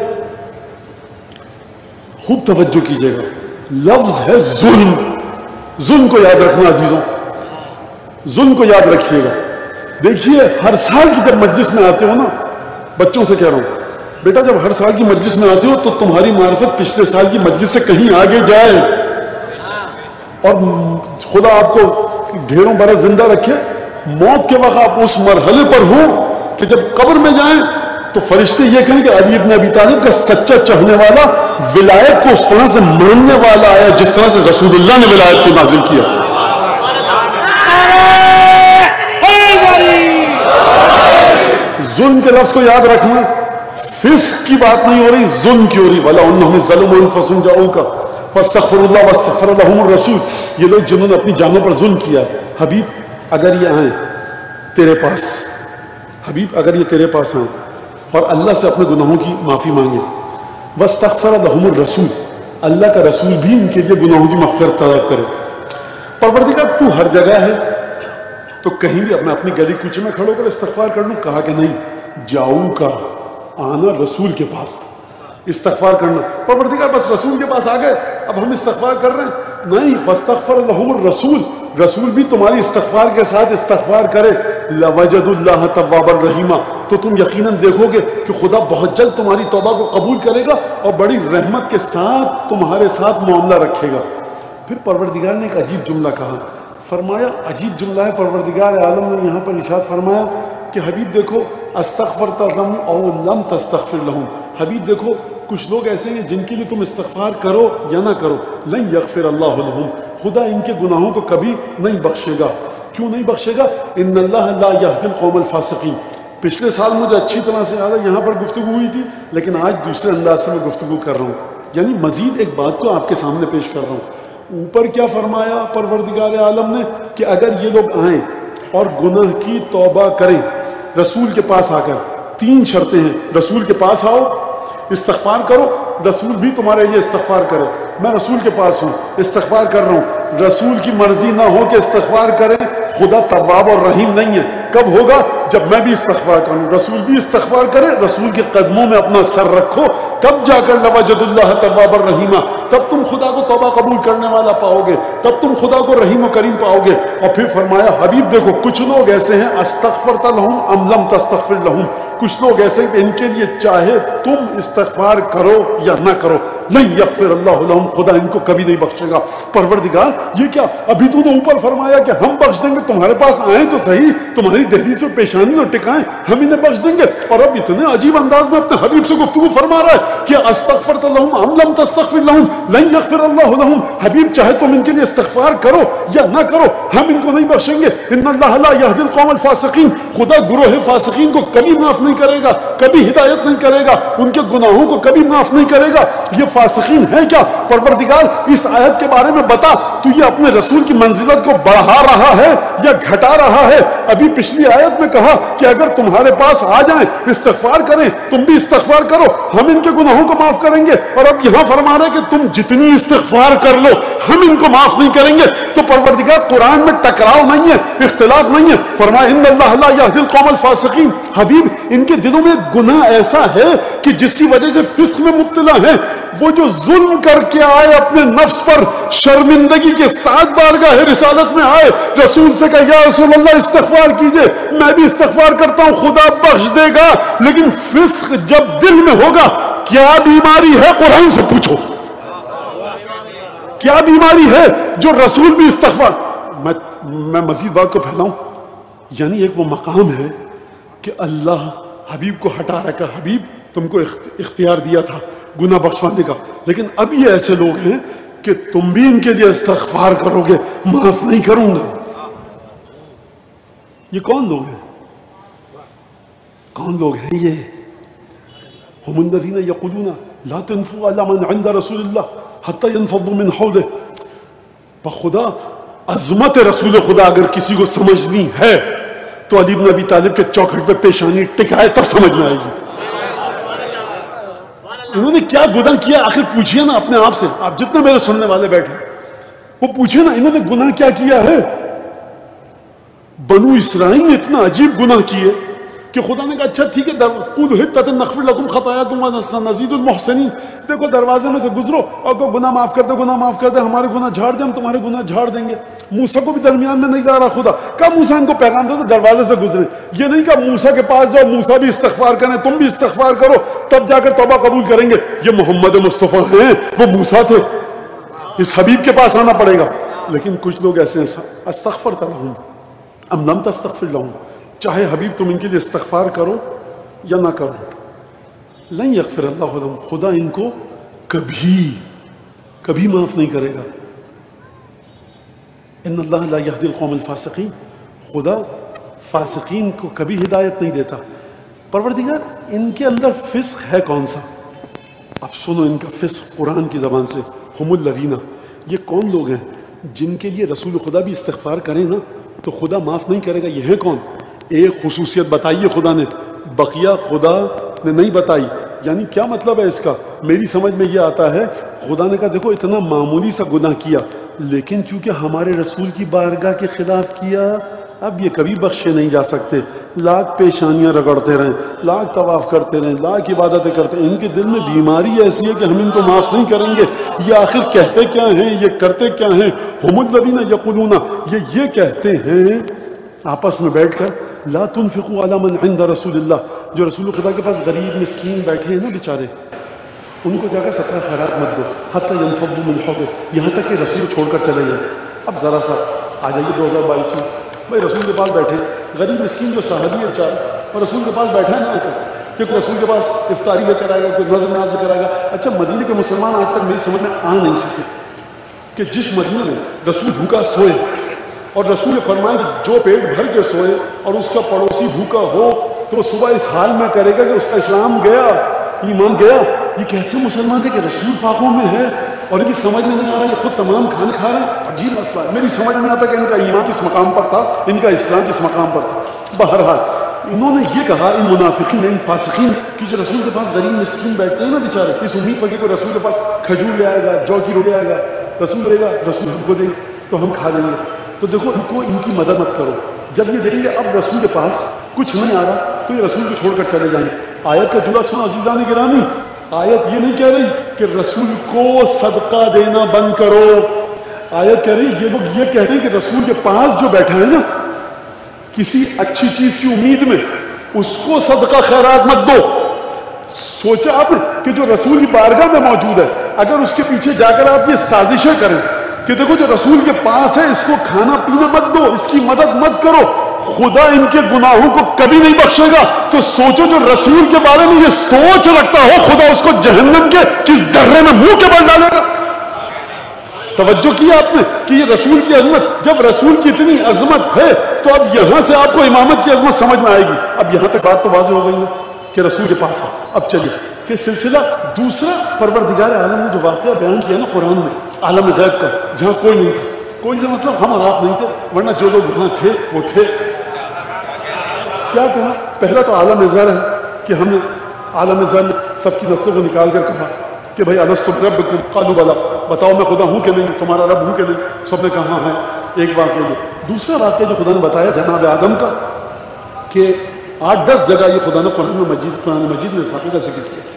خوب توجہ کیجیے گا, لفظ ہے ظلم. ظلم کو یاد رکھنا عزیزوں, ظلم کو یاد رکھیے گا. دیکھیے ہر سال کی جب مجلس میں آتے ہو نا, بچوں سے کہہ رہا ہوں بیٹا, جب ہر سال کی مجلس میں آتے ہو تو تمہاری معرفت پچھلے سال کی مجلس سے کہیں آگے جائے, اور خدا آپ کو ڈھیروں برس زندہ رکھے. موت کے وقت آپ اس مرحلے پر ہو کہ جب قبر میں جائیں تو فرشتے یہ کہیں کہ علی ابن ابی طالب کا سچا چاہنے والا ولایت کو اس طرح سے ماننے والا آیا جس طرح سے رسول اللہ نے ولایت کو نازل کیا. ظلم کے لفظ کو یاد رکھنا, فسق کی بات نہیں ہو رہی, ظلم کی ہو رہی. وَلَوْ أَنَّهُمْ ظَلَمُوا أَنفُسَهُمْ جَاءُوكَ فَاسْتَغْفَرُوا اللَّهَ وَاسْتَغْفَرَ لَهُمُ الرَّسُولُ. یہ لوگ جنہوں نے اپنی جانوں پر ظلم کیا, حبیب اگر یہ آئیں تیرے پاس, حبیب اگر یہ تیرے پاس آئیں اور اللہ سے اپنے گناہوں کی معافی مانگے. واستغفر لهم الرسول، اللہ کا رسول بھی ان کے لیے گناہوں کی مغفرت طلب کرے. پروردگار تو ہر جگہ ہے تو کہیں بھی اپنی گلی کوچے میں کھڑو کر استغفار کر لوں؟ کہا کہ نہیں، جاؤں کا آنا رسول کے پاس استغفار کرنا. پروردگار بس رسول کے پاس آ گئے، اب ہم استغفار کر رہے ہیں؟ نہیں، واستغفر لهم الرسول، رسول بھی تمہاری استغفار کے ساتھ استغفار کرے. لوجد اللہ توابا رحیما، تو تم یقیناً دیکھو گے کہ خدا بہت جلد تمہاری توبہ کو قبول کرے گا اور بڑی رحمت کے ساتھ تمہارے ساتھ معاملہ رکھے گا. پھر پروردگار نے ایک عجیب جملہ کہا، فرمایا عجیب جملہ ہے. پروردگار عالم نے یہاں پر ارشاد فرمایا کہ حبیب دیکھو، استغفرت لهم او لم تستغفر لهم، حبیب دیکھو کچھ لوگ ایسے ہیں جن کے لیے تم استغفار کرو یا نہ کرو، لن یغفر اللہ لهم، خدا ان کے گناہوں کو کبھی نہیں بخشے گا. کیوں نہیں بخشے گا؟ ان اللہ لا یہدی القوم الفاسقین. پچھلے سال مجھے اچھی طرح سے یاد ہے یہاں پر گفتگو ہوئی تھی، لیکن آج دوسرے انداز سے میں گفتگو کر رہا ہوں، یعنی مزید ایک بات کو آپ کے سامنے پیش کر رہا ہوں. اوپر کیا فرمایا پروردگار عالم نے کہ اگر یہ لوگ آئیں اور گناہ کی توبہ کریں رسول کے پاس آ کر، 3 شرطیں ہیں. رسول کے پاس آؤ، استغفار کرو، رسول بھی تمہارے لیے استغفار کرے. میں رسول کے پاس ہوں، استغفار کر رہا ہوں، رسول کی مرضی نہ ہو کہ استغفار کریں. خدا تواب اور رحیم نہیں ہے. کب ہوگا؟ جب میں بھی استغفار کروں، رسول بھی استغفار کرے، رسول کے قدموں میں اپنا سر رکھو، تب جا کر لوجد اللہ تواب الرحیمہ، تب تم خدا کو توبہ قبول کرنے والا پاؤ گے، تب تم خدا کو رحیم و کریم پاؤ گے. اور پھر فرمایا حبیب دیکھو کچھ لوگ ایسے ہیں استغفرت لهم ام لم تستغفر لهم، کچھ لوگ ایسے ہیں کہ ان کے لیے چاہے تم استغفار کرو یا نہ کرو، نہیں یغفر اللہ لهم، خدا ان کو کبھی نہیں بخشے گا. پروردگار یہ کیا؟ ابھی تو نے اوپر فرمایا کہ ہم بخش دیں گے، تمہارے پاس آئیں تو صحیح، تمہاری دہلیز سے پیشانی اور ٹکائیں، ہم انہیں بخش دیں گے. اور اب اتنے عجیب انداز میں اپنے حبیب سے گفتگو فرما رہا ہے کہ استغفرت لهم ام لم تستغفر لهم لن یغفر اللہ لهم، حبیب چاہے تم ان کے لیے استغفار کرو یا نہ کرو، ہم ان کو نہیں بخشیں گے. ان اللہ لا یهدی القوم الفاسقین، خدا گروہ فاسقین کو کبھی معاف نہیں کرے گا، کبھی ہدایت نہیں کرے گا، ان کے گناہوں کو کبھی معاف نہیں کرے گا. یہ فاسقین ہے کیا؟ پروردگار اس آیت کے بارے میں بتا، تو یہ اپنے رسول کی منزلت کو بڑھا رہا ہے یا گھٹا رہا ہے؟ ابھی پچھلی آیت میں کہا کہ اگر تمہارے پاس آ جائیں استغفار کریں، تم بھی استغفار کرو، ہم ان کے گناہوں کو معاف کریں گے. اور اب یہاں فرما رہے کہ تم جتنی استغفار کر لو ہم ان کو معاف نہیں کریں گے. تو پروردگار قرآن میں ٹکراؤ نہیں ہے، اختلاف نہیں ہے. فرمایا ان اللہ لا یهدی القوم الفاسقین، حبیب ان کے دلوں میں گناہ ایسا ہے کہ جس کی وجہ سے فسق میں مبتلا ہیں. وہ جو ظلم کر کے آئے اپنے نفس پر، شرمندگی کے ساتھ بارگاہ رسالت میں آئے، رسول سے کہا یا رسول اللہ استغفار کیجئے، میں بھی استغفار کرتا ہوں، خدا بخش دے گا. لیکن فسق جب دل میں ہوگا، کیا بیماری ہے قرآن سے پوچھو، کیا بیماری ہے جو رسول بھی استغفار. میں مزید بات کو پھیلاؤں، یعنی ایک وہ مقام ہے کہ اللہ حبیب کو ہٹا رکھا، حبیب تم کو اختیار دیا تھا گناہ بخشوانے کا، لیکن اب یہ ایسے لوگ ہیں کہ تم بھی ان کے لیے استغفار کرو گے، معاف نہیں کروں گا. یہ کون لوگ ہیں؟ کون لوگ ہیں یہ؟ هم الذين يقولون لا تنفقوا على من عند رسول الله حتى ينفضوا من حوله. بخدا عظمت رسول خدا اگر کسی کو سمجھنی ہے تو علی بن ابی طالب کے چوکھٹ پہ پیشانی ٹکائے تب سمجھ میں آئے گی. انہوں نے کیا گناہ کیا آخر پوچھئے نا اپنے آپ سے. آپ جتنے میرے سننے والے بیٹھے وہ پوچھئے نا انہوں نے گناہ کیا کیا ہے. بنو اسرائیل نے اتنا عجیب گناہ کیے کہ خدا نے کہا اچھا ٹھیک ہے قل حطۃ نغفر لکم خطایاکم ونزید المحسنین، دیکھو دروازے میں سے گزرو اور کو گناہ معاف کر دے، گناہ معاف کر دے، ہمارے گناہ جھاڑ دے، ہم تمہارے گناہ جھاڑ دیں گے. موسیٰ کو بھی درمیان میں نہیں لا رہا خدا. کہا موسیٰ ان کو پیغام دے تو دروازے سے گزرے. یہ نہیں کہا موسیٰ کے پاس جاؤ، موسیٰ بھی استغفار کریں، تم بھی استغفار کرو، تب جا کر توبہ قبول کریں گے. یہ محمد مصطفیٰ ہیں، وہ موسیٰ تھے، اس حبیب کے پاس آنا پڑے گا. لیکن کچھ لوگ ایسے ہیں استغفرت لهم ام لم تستغفر لهم، چاہے حبیب تم ان کے لیے استغفار کرو یا نہ کرو، لن یغفر اللہ لهم، خدا ان کو کبھی معاف نہیں کرے گا. ان اللہ لا یهدی القوم الفاسقین، خدا فاسقین کو کبھی ہدایت نہیں دیتا. پروردگار ان کے اندر فسق ہے کون سا؟ اب سنو ان کا فسق قرآن کی زبان سے. هم الذین، یہ کون لوگ ہیں جن کے لیے رسول خدا بھی استغفار کریں نا تو خدا معاف نہیں کرے گا. یہ ہے کون؟ ایک خصوصیت بتائیے خدا نے، بقیہ خدا نے نہیں بتائی. یعنی کیا مطلب ہے اس کا؟ میری سمجھ میں یہ آتا ہے خدا نے کہا دیکھو اتنا معمولی سا گناہ کیا لیکن چونکہ ہمارے رسول کی بارگاہ کے خلاف کیا اب یہ کبھی بخشے نہیں جا سکتے. لاکھ پیشانیاں رگڑتے رہیں, لاکھ طواف کرتے رہیں, لاکھ عبادتیں کرتے ہیں, ان کے دل میں بیماری ایسی ہے کہ ہم ان کو معاف نہیں کریں گے. یہ آخر کہتے کیا ہیں, یہ کرتے کیا ہیں؟ ہم الذین یقولون, یہ کہتے ہیں آپس میں بیٹھ کر لا تنفقوا علی من عند رسول اللہ, جو رسول خدا کے پاس غریب مسکین بیٹھے ہیں نا بیچارے, ان کو جا کر صدقہ خیرات مت دو حتی ينفضوا من حوله, یہاں تک کہ رسول چھوڑ کر چلے جائیں. اب ذرا سا آ جائیے 2022 میں, بھائی رسول کے پاس بیٹھے غریب مسکین جو صحابی ہے چار, اور رسول کے پاس بیٹھا ہے نا کہ کوئی رسول کے پاس افطاری لے کر آئے گا, کوئی نظر ناز لے کر آئے گا. اچھا مدینے کے مسلمان آج تک میری سمجھ میں آ نہیں سکے کہ جس مدینے میں رسول بھوکا سوئے اور رسول نے فرمایا کہ جو پیٹ بھر کے سوئے اور اس کا پڑوسی بھوکا ہو تو صبح اس حال میں کرے گا کہ اس کا اسلام گیا, ایمان گیا. یہ کیسے مسلمان تھے کہ رسول پاکوں میں ہے اور ان کی سمجھ میں نہیں آ رہا, یہ خود تمام کھانے کھا رہے ہیں. عجیب مسئلہ ہے, میری سمجھ میں آتا کہ ان کا ایمان کس مقام پر تھا, ان کا اسلام کس مقام پر تھا. بہرحال انہوں نے یہ کہا ان منافقین ان فاسقین کہ جو رسول کے پاس غریب مسکین بیٹھتے ہیں نا بیچارے, اس امید پر کہ کوئی رسول کے پاس کھجور لے آئے گا, جو کی روٹی آئے گا, رسول دے گا, رسول ہم کو دے تو ہم کھا لیں گے. تو دیکھو ان کو ان کی مدد مت کرو. جب یہ دیکھیں گے اب رسول کے پاس کچھ نہیں آ رہا تو یہ رسول کو چھوڑ کر چلے جائیں. آیت کا جملہ سنو عزیزان گرامی, آیت یہ نہیں کہہ رہی کہ رسول کو صدقہ دینا بند کرو. آیت کہہ رہی یہ لوگ یہ کہہ رہے ہیں کہ رسول کے پاس جو بیٹھا ہے نا کسی اچھی چیز کی امید میں, اس کو صدقہ خیرات مت دو. سوچا آپ کہ جو رسول کی بارگاہ میں موجود ہے اگر اس کے پیچھے جا کر آپ یہ سازشیں کریں کہ دیکھو جو رسول کے پاس ہے اس کو کھانا پینا مت دو, اس کی مدد مت کرو, خدا ان کے گناہوں کو کبھی نہیں بخشے گا. تو سوچو جو رسول کے بارے میں یہ سوچ رکھتا ہو خدا اس کو جہنم کے کس درے میں منہ کے بل ڈالے گا. توجہ کیا آپ نے کہ یہ رسول کی عظمت, جب رسول کی اتنی عظمت ہے تو اب یہاں سے آپ کو امامت کی عظمت سمجھ میں آئے گی. اب یہاں تک بات تو واضح ہو گئی ہے کہ رسول کے پاس ہے. اب چلیے کہ سلسلہ دوسرا پروردگار عالم نے جو واقعہ بیان کیا نا قرآن میں عالم غیب کا, جہاں کوئی نہیں تھا, کوئی سے مطلب ہم اور آپ نہیں تھے, ورنہ جو لوگ وہاں تھے وہ تھے. کیا کہا؟ پہلا تو عالم ظاہر ہے کہ ہم نے عالم ظاہر سب کی نسلوں کو نکال کر کہا کہ بھائی الست بربکم قالوا بلا, بتاؤ میں خدا ہوں کہ نہیں, تمہارا رب ہوں کہ نہیں. سب نے کہا ہے. ایک واقعہ یہ. دوسرا واقعہ جو خدا نے بتایا جناب آدم کا کہ 8-10 جگہ یہ خدا نے قرآن مجید میں اس واقعے کا ذکر کیا.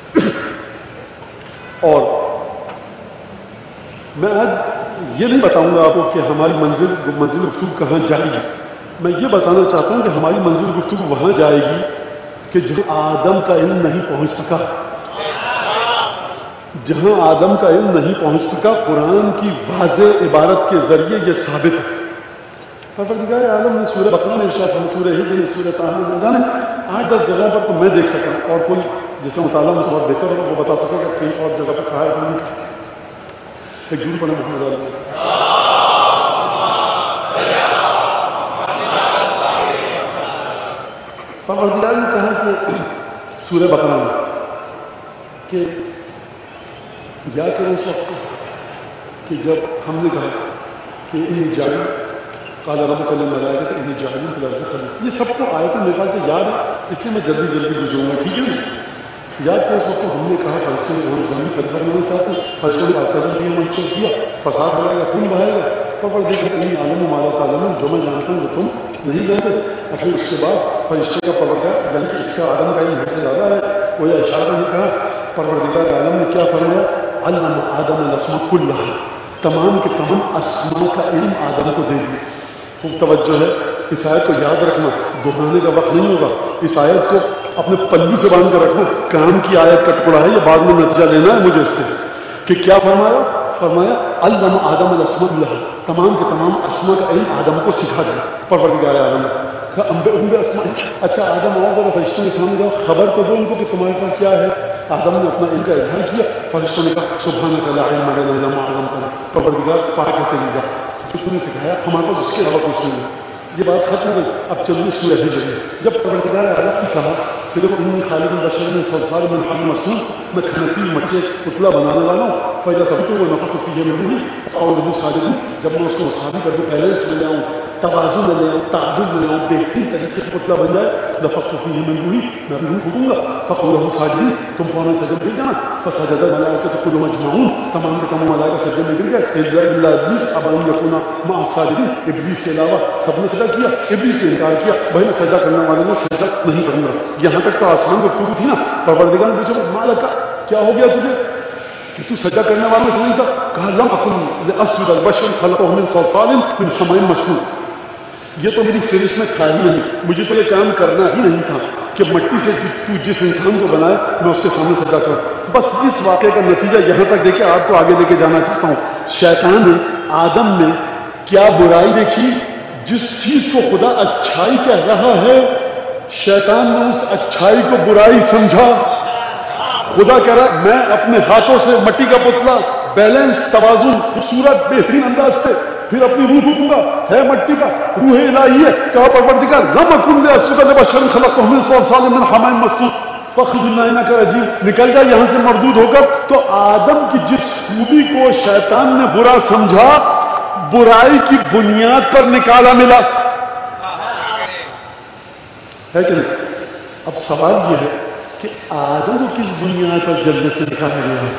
اور میں آج یہ نہیں بتاؤں گا آپ کو کہ ہماری منزل گفتگو کہاں جائے گی. میں یہ بتانا چاہتا ہوں کہ ہماری منزل گفتگو وہاں جائے گی کہ جہاں آدم کا علم نہیں پہنچ سکا, جہاں آدم کا علم نہیں پہنچ سکا قرآن کی واضح عبارت کے ذریعے یہ ثابت ہے. پروردگار عالم نے سورہ بقرہ میں ارشاد فرمایا, سورہ ہجر میں, سورہ طٰہٰ میں, جانے 8-10 جگہوں پر تو میں دیکھ سکتا ہوں, اور کوئی جس کا مطالعہ میں بہت بہتر ہوگا وہ بتا سکے کہ کہیں اور جگہ پر کہا ہے. ایک جھوٹ پڑھے محمد عالم پروردگار نے کہا کہ سورہ بقرہ میں کہ یا کہ اس وقت کہ جب ہم نے کہا کہ انہیں جائیں قال ربک للملائکۃ انی جاعل فی الارض خلیفہ, یہ سب کو آیتیں میرے خیال سے یاد ہے, اس لیے میں جلدی گزروں گا. ٹھیک ہے نا. یاد کہ اس وقت ہم نے کہا فرشتوں نے ہم زمین خلیفہ بنانا چاہتے ہیں, فرشتوں نے آسمان دیا, منسوخ کیا, فساد ہو گا, خون بہائے گا. پروردگار انہی عالم و مالا تعلمون, جو میں جانتا ہوں وہ تم نہیں جانتے. اور پھر اس کے بعد فرشتے کا پروردگار یعنی کہ اس کا آدم کا علم حد سے زیادہ ہے, وہ یہ اشارہ نہیں کہا. پروردگار عالم نے کیا فرمایا, علم آدم الاسماء کلھا, تمام کے تمام اسماء کا علم آدم کو دے دیا. خوب توجہ ہے, اس آیت کو یاد رکھنا, دہرانے کا وقت نہیں ہوگا. اس آیت کو اپنے پلو سے باندھ کر رکھنا, کام کی آیت کا ٹکڑا ہے, یہ بعد میں نتیجہ لینا ہے مجھے اس سے کہ کیا فرمایا علم آدم الاسماء کلھا, تمام کے تمام اسماء کا علم آدم کو سکھا دیا پروردگار عالم نے. اچھا آدم آؤ ذرا فرشتوں کے سامنے جاؤ, خبر تو دو ان کو کہ تمہارے پاس کیا ہے. آدم نے اپنا علم کا اظہار کیا, فرشتوں نے کہا سبحانک لا علم لنا الا ما علمتنا, پروردگار پاک ہے تیری ذات, کچھ نے سکھایا ہمارے پاس اس کے علاوہ کچھ نہیں ہے. یہ بات ختم ہو گئی. اب چلیے سورہ ہجر میں جب پروردگار عالم نے کہا کہ دیکھو انی خالق البشر من صلصال من حمأ مسنون, میں کھنتی مٹی پتلا بنانے والا ہوں, فیضا سب تو وہ نفق فیہ من روحی اور وہ ساجد، جب میں اس کو وسابی کر دوں، بیلنس میں لے آؤں، توازن میں لے آؤں، تعدل میں لے آؤں، بہترین طریقے سے پتلا بن جائے، نفق فیہ من روحی، میں روح پھونکوں گا، فقولوا له ساجدین، تم فوراً سجدے میں گر جانا، فسجد الملائکۃ كلهم اجمعون، تمام کے تمام ملائکہ سجدے میں گر گئے، الا ابلیس ابى ان يكون مع الساجدین، ابلیس کے علاوہ سب نے سجدہ کیا، ابلیس نے انکار کیا، بھائی میں سجدہ کرنے والوں نے سجدہ نہیں کروں گا۔ یہاں تک تو آسمان گفتگو تھی نا، پروردگار نے پوچھا مالک کیا ہو گیا تجھے کہ تو سجدہ کرنے والوں سے نہیں تھا؟ کہا لم اکن لاسجد البشر خلقه من صلصال من حمأ مسنون، یہ تو میری سرش میں تھا ہی نہیں، مجھے تو یہ کام کرنا ہی نہیں تھا کہ مٹی سے تو جس انسان کو بنائے میں اس کے سامنے سجدہ کروں۔ بس اس واقعے کا نتیجہ یہاں تک دیکھیں، آپ کو آگے لے کے جانا چاہتا ہوں۔ شیطان نے آدم میں کیا برائی دیکھی؟ جس چیز کو خدا اچھائی کہہ رہا ہے، شیطان نے اس اچھائی کو برائی سمجھا۔ خدا کہہ رہا میں اپنے ہاتھوں سے مٹی کا پتلا بیلنس، توازن، خوبصورت بہترین انداز سے پھر اپنی روح پھونکوں گا، ہے مٹی کا، روح الہی ہے، کہا پروردگار لم اکن لاسجد لبشر خلقته من صلصال من حمأ مسنون فاخرج من انک رجیم، نکل جا یہاں سے مردود ہو کر۔ تو آدم کی جس خوبی کو شیطان نے برا سمجھا، برائی کی بنیاد پر نکالا ملا ہے کہ نہیں؟ اب سوال یہ ہے کہ آدم کو کس بنیاد پر جنت سے نکالا گیا ہے؟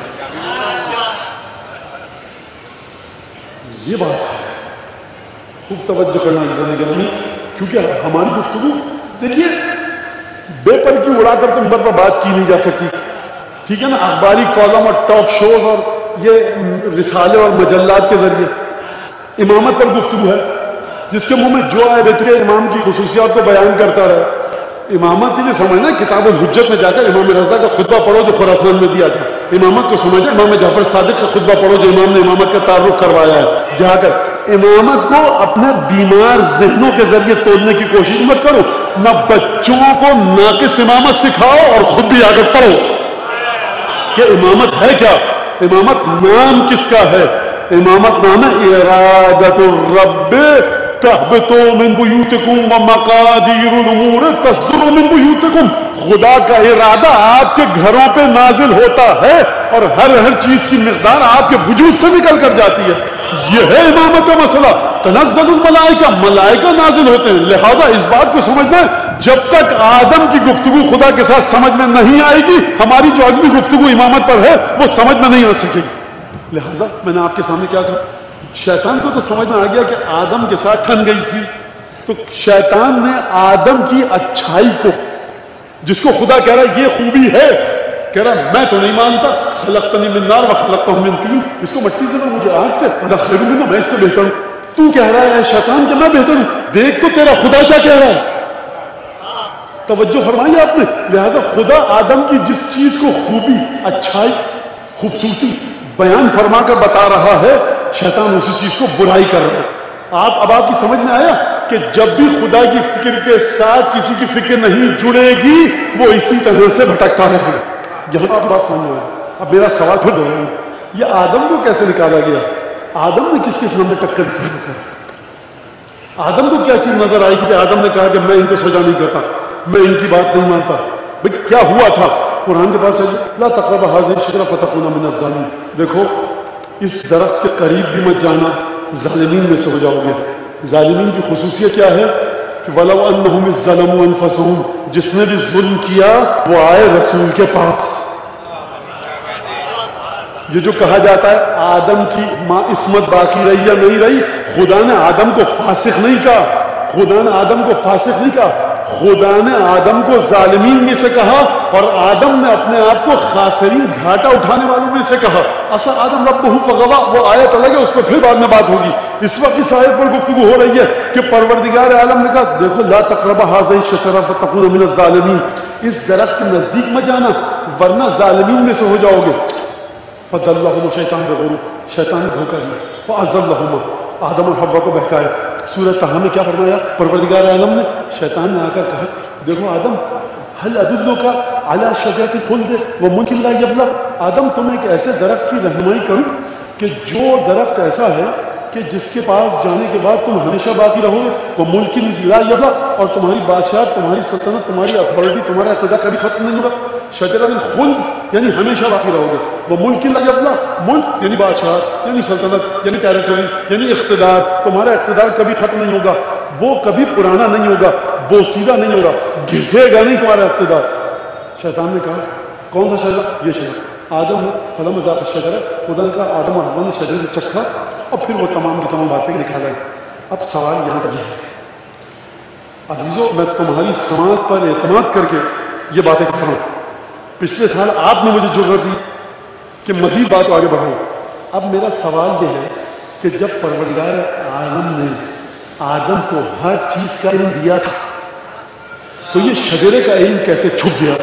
یہ بات ہے، خوب توجہ کرنا گرامی، کیونکہ ہماری گفتگو دیکھیے بے پر کی اڑا کر تم پر بات کی نہیں جا سکتی، ٹھیک ہے نا؟ اخباری کالم اور ٹاک شوز اور یہ رسالے اور مجلات کے ذریعے امامت پر گفتگو ہے، جس کے منہ میں جو آئے بہتر امام کی خصوصیات کو بیان کرتا رہے۔ امامت کے لیے سمجھنا کتاب الحجت میں جا کر امام رضا کا خطبہ پڑھو جو خراسان میں دیا تھا، امامت کو سمجھنا امام جعفر صادق کا خطبہ پڑھو جو امام نے امامت کا تعارف کروایا ہے، جا کر امامت کو اپنے بیمار ذہنوں کے ذریعے توڑنے کی کوشش مت کرو، نہ بچوں کو ناقص امامت سکھاؤ اور خود بھی آ کر پڑھو کہ امامت ہے کیا، امامت نام کس کا ہے؟ امامت نام ہے ارادت الرب تہبطوا من بیوتکم ومقادیر الامور تصدر من بیوتکم، خدا کا ارادہ آپ کے گھروں پہ نازل ہوتا ہے اور ہر چیز کی مقدار آپ کے وجود سے نکل کر جاتی ہے، یہ ہے امامت کا مسئلہ۔ تنزل الملائکہ، ملائکہ نازل ہوتے ہیں، لہذا اس بات کو سمجھنا ہے جب تک آدم کی گفتگو خدا کے ساتھ سمجھ میں نہیں آئے گی، ہماری جو اگلی گفتگو امامت پر ہے وہ سمجھ میں نہیں آ سکے گی۔ لہذا میں نے آپ کے سامنے کیا کہا، شیطان کو تو سمجھ میں آ گیا کہ آدم کے ساتھ ٹھن گئی تھی، تو شیطان نے آدم کی اچھائی کو، جس کو خدا کہہ رہا ہے یہ خوبی ہے، کہہ رہا میں تو نہیں مانتا، خلقتنی من نار وخلقتہ من طین، اس کو مٹی سے مجھے آگ سے، میں اس سے بہتر ہوں، تو کہہ رہا ہے شیطان کہ میں بہتر ہوں، دیکھ تو تیرا خدا کیا کہہ رہا ہے، توجہ فرمائی آپ نے۔ لہذا خدا آدم کی جس چیز کو خوبی، اچھائی، خوبصورتی بیان فرما کر بتا رہا ہے، شیطان اسی چیز کو برائی کر رہا ہے۔ اب آپ کی سمجھ میں آیا کہ جب بھی خدا کی فکر کے ساتھ کسی کی فکر نہیں جڑے گی وہ اسی طرح سے بھٹکتا رہے گا۔ یہاں آپ بات سمجھ میں آیا۔ اب میرا سوال پھر دوہراؤں، یہ آدم کو کیسے نکالا گیا؟ آدم نے کس کے سامنے ٹکر دی؟ آدم کو کیا چیز نظر آئی کہ آدم نے کہا کہ میں ان کو سجا نہیں کرتا، میں ان کی بات نہیں مانتا؟ بھائی کیا ہوا تھا؟ قرآن کے پاس لا تقربوا هذه الشجرة فتكونا من الظالمين، دیکھو اس درخت کے قریب بھی مت جانا، ظالمین میں سے ہو جاؤ گے۔ ظالمین کی خصوصیت کیا ہے کہ وَلَوْ أَنَّهُمْ إِذْ ظَلَمُوا أَنفُسَهُمْ، جس نے بھی ظلم کیا وہ آئے رسول کے پاس۔ یہ جو کہا جاتا ہے آدم کی ماں عصمت باقی رہی یا نہیں رہی، خدا نے آدم کو فاسق نہیں کہا، خدا نے آدم کو فاسق نہیں کہا، خدا نے آدم کو ظالمین میں سے کہا، اور آدم نے اپنے آپ کو خاسرین، گھاٹا اٹھانے والوں میں سے کہا۔ اصل آدم ربہ فغوا، وہ آیت الگ ہے، اس پر پھر بعد میں بات ہوگی۔ اس وقت اس آیت پر گفتگو ہو رہی ہے کہ پروردگار عالم نے کہا دیکھو لا تقربوا هذه الشجرة فتكونوا من الظالمین، اس درخت کے نزدیک مت جانا ورنہ ظالمین میں سے ہو جاؤ گے۔ فضلہما شیطان بغرور، شیطان نے دھوکہ دیا، فأزلہما، آدم اور حوا کو بہکایا۔ سورہ طہ میں کیا فرمایا پروردگار عالم نے؟ شیطان نے آ کر کہا دیکھو آدم هل ادلک علی شجرۃ الخلد وملک لا یبلی، آدم تمہیں ایک ایسے درخت کی رہنمائی کروں کہ جو درخت ایسا ہے کہ جس کے پاس جانے کے بعد تم ہمیشہ باقی رہو گے، وہ ملک لا یبلی، اور تمہاری بادشاہت، تمہاری سلطنت، تمہاری اتھارٹی، تمہارا اقتدار کبھی ختم نہیں ہوگا۔ شجرۃ الخلد یعنی ہمیشہ باقی رہو گے، وہ ملک لا یبلا، ملک یعنی بادشاہ یعنی سلطنت یعنی ٹیریٹری یعنی اقتدار، تمہارا اقتدار کبھی ختم نہیں ہوگا، وہ کبھی پرانا نہیں ہوگا، بوسیدہ نہیں ہوگا، گھسے گا نہیں تمہارا اقتدار۔ شیطان نے کہا کون سا شجرہ؟ یہ شجرہ آدم ہے، فلم ذاق الشجرہ، خدا نے کہا آدم اور حوا نے شجرے سے چکھا اور پھر وہ تمام کی تمام باتیں نکالا۔ اب سوال یہاں پر یہ ہے عزیزو، میں تمہاری سماعت پر اعتماد کر کے یہ باتیں کر رہا ہوں، پچھلے سال آپ نے مجھے جرأت دی کہ مزید بات آگے بڑھاؤں۔ اب میرا سوال یہ ہے کہ جب پروردگار عالم نے آدم کو ہر چیز کا علم دیا تھا تو یہ شجرے کا علم کیسے چھپ گیا؟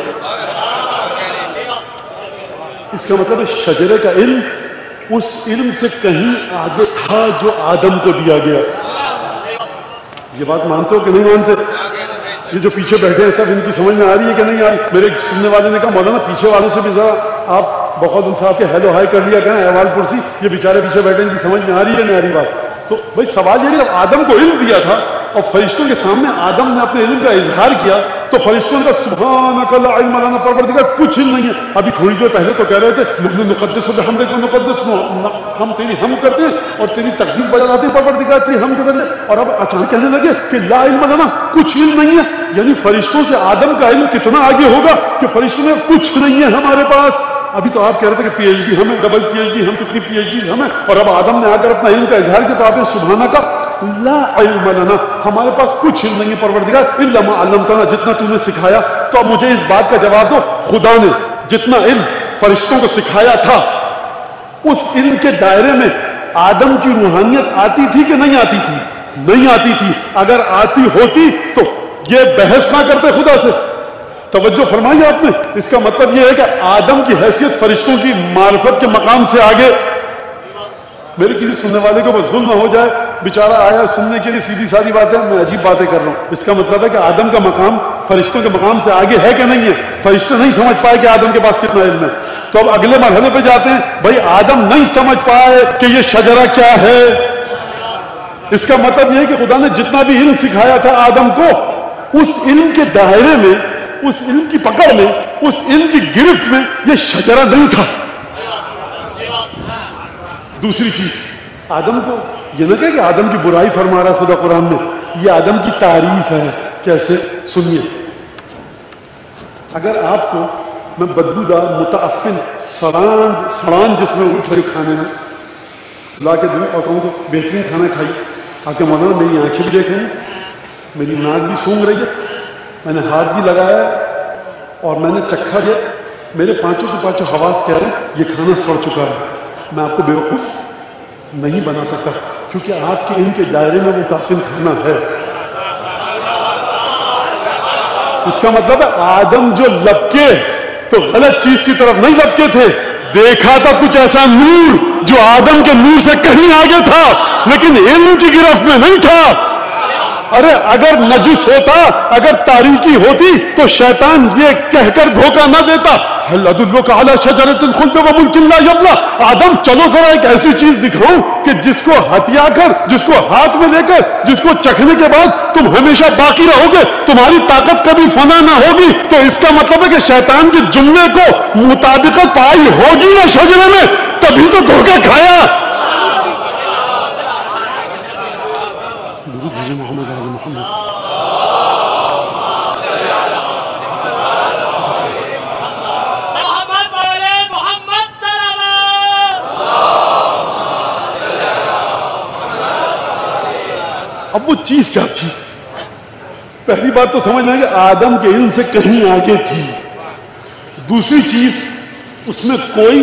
اس کا مطلب ہے شجرے کا علم اس علم سے کہیں آگے تھا جو آدم کو دیا گیا۔ یہ بات مانتے ہو کہ نہیں مانتے؟ یہ جو پیچھے بیٹھے ہیں سب ان کی سمجھ میں آ رہی ہے کہ نہیں آ رہی؟ میرے سننے والے نے کہا مولانا پیچھے والوں سے بھی ذرا آپ بخود صاحب کے ہیلو ہائی کر لیا کریں احوال پرسی، یہ بیچارے پیچھے بیٹھے ان کی سمجھ میں آ رہی ہے نہیں آ رہی بات؟ تو بھائی سوال یہ کہ آدم کو علم دیا تھا اور فرشتوں کے سامنے آدم نے اپنے علم کا اظہار کیا تو فرشتوں کا سبحانک لا علم لنا پروردگار کچھ علم نہیں ہے۔ ابھی تھوڑی دیر پہلے تو کہہ رہے تھے نحن نقدس بحمدک ونقدس، ہم تیری ہم کرتے ہیں اور تیری تقدیس بجا لاتے ہیں پروردگار تیری ہم کرتے ہیں، اور اب اچانک کہنے لگے کہ لا علم لنا کچھ علم نہیں ہے، یعنی فرشتوں سے آدم کا علم کتنا آگے ہوگا کہ فرشتوں میں کچھ نہیں ہے ہمارے پاس۔ ابھی تو آپ کہہ رہے تھے کہ پی ایچ ڈی ہمیں، ڈبل پی ایچ ڈی ہم، کتنی پی ایچ ڈیز ہمیں، اور اب آدم نے آ کر اپنا علم کا اظہار کیا تو آپ نے سبحانک لا علم لنا، ہمارے پاس کچھ علم نہیں ہے پروردگار الا ما علمتنا، جتنا تو نے سکھایا۔ تو اب مجھے اس بات کا جواب دو، خدا نے جتنا علم فرشتوں کو سکھایا تھا اس علم کے دائرے میں آدم کی روحانیت آتی تھی کہ نہیں آتی تھی؟ نہیں آتی تھی۔ اگر آتی ہوتی تو یہ بحث نہ کرتے خدا سے۔ توجہ فرمائی آپ نے، اس کا مطلب یہ ہے کہ آدم کی حیثیت فرشتوں کی معرفت کے مقام سے آگے۔ میرے کسی سننے والے کو بس ظلم نہ ہو جائے، بیچارہ آیا سننے کے لیے، سیدھی سادی بات ہے، میں عجیب باتیں کر رہا ہوں۔ اس کا مطلب ہے کہ آدم کا مقام فرشتوں کے مقام سے آگے ہے کہ نہیں ہے؟ فرشتے نہیں سمجھ پائے کہ آدم کے پاس کتنا علم ہے۔ تو اب اگلے مرحلے پہ جاتے ہیں، بھائی آدم نہیں سمجھ پائے کہ یہ شجرہ کیا ہے، اس کا مطلب یہ ہے کہ خدا نے جتنا بھی علم سکھایا تھا آدم کو، اس علم کے دائرے میں، اس علم کی پکڑ میں، اس علم کی گرفت میں یہ شجرہ نہیں تھا۔ دوسری چیز، آدم کو یہ نہ کہ آدم کی برائی فرما رہا خدا قرآن میں، یہ آدم کی تعریف ہے۔ کیسے؟ سنیے، اگر آپ کو میں بدبودار متعفن سڑان جس میں اٹھ کھانے میں لا کے دوں اور کہوں کہ بہترین کھانا کھائی، آپ کے مولانا میری آنکھیں بھی دیکھ رہی ہیں، میری ناک بھی سونگ رہی ہے، میں نے ہاتھ بھی لگایا ہے اور میں نے چکھا دیا، میرے پانچوں کے پانچوں حواس کہہ رہے ہیں یہ کھانا سڑ چکا ہے۔ میں آپ کو بیوقوف نہیں بنا سکتا کیونکہ آپ کے علم کے دائرے میں وہ تعفن کھانا ہے۔ اس کا مطلب ہے آدم جو لپکے تو غلط چیز کی طرف نہیں لپکے تھے، دیکھا تھا کچھ ایسا نور جو آدم کے نور سے کہیں آگے تھا لیکن علم کی گرفت میں نہیں تھا۔ ارے اگر نجس ہوتا، اگر تاریکی ہوتی تو شیطان یہ کہہ کر دھوکہ نہ دیتا هل ادلک علی شجرۃ الخلد وملک لا یبلی۔ آدم چلو ذرا ایک ایسی چیز دکھاؤں کہ جس کو ہتھیا کر، جس کو ہاتھ میں لے کر، جس کو چکھنے کے بعد تم ہمیشہ باقی رہو گے، تمہاری طاقت کبھی فنا نہ ہوگی۔ تو اس کا مطلب ہے کہ شیطان کے جملے کو مطابقت پائی ہوگی نا شجرے میں، تبھی تو دھوکہ کھایا۔ محمد محمد اب وہ چیز کیا تھی؟ پہلی بات تو سمجھ لیں کہ آدم کے علم سے کہیں آگے تھی۔ دوسری چیز، اس میں کوئی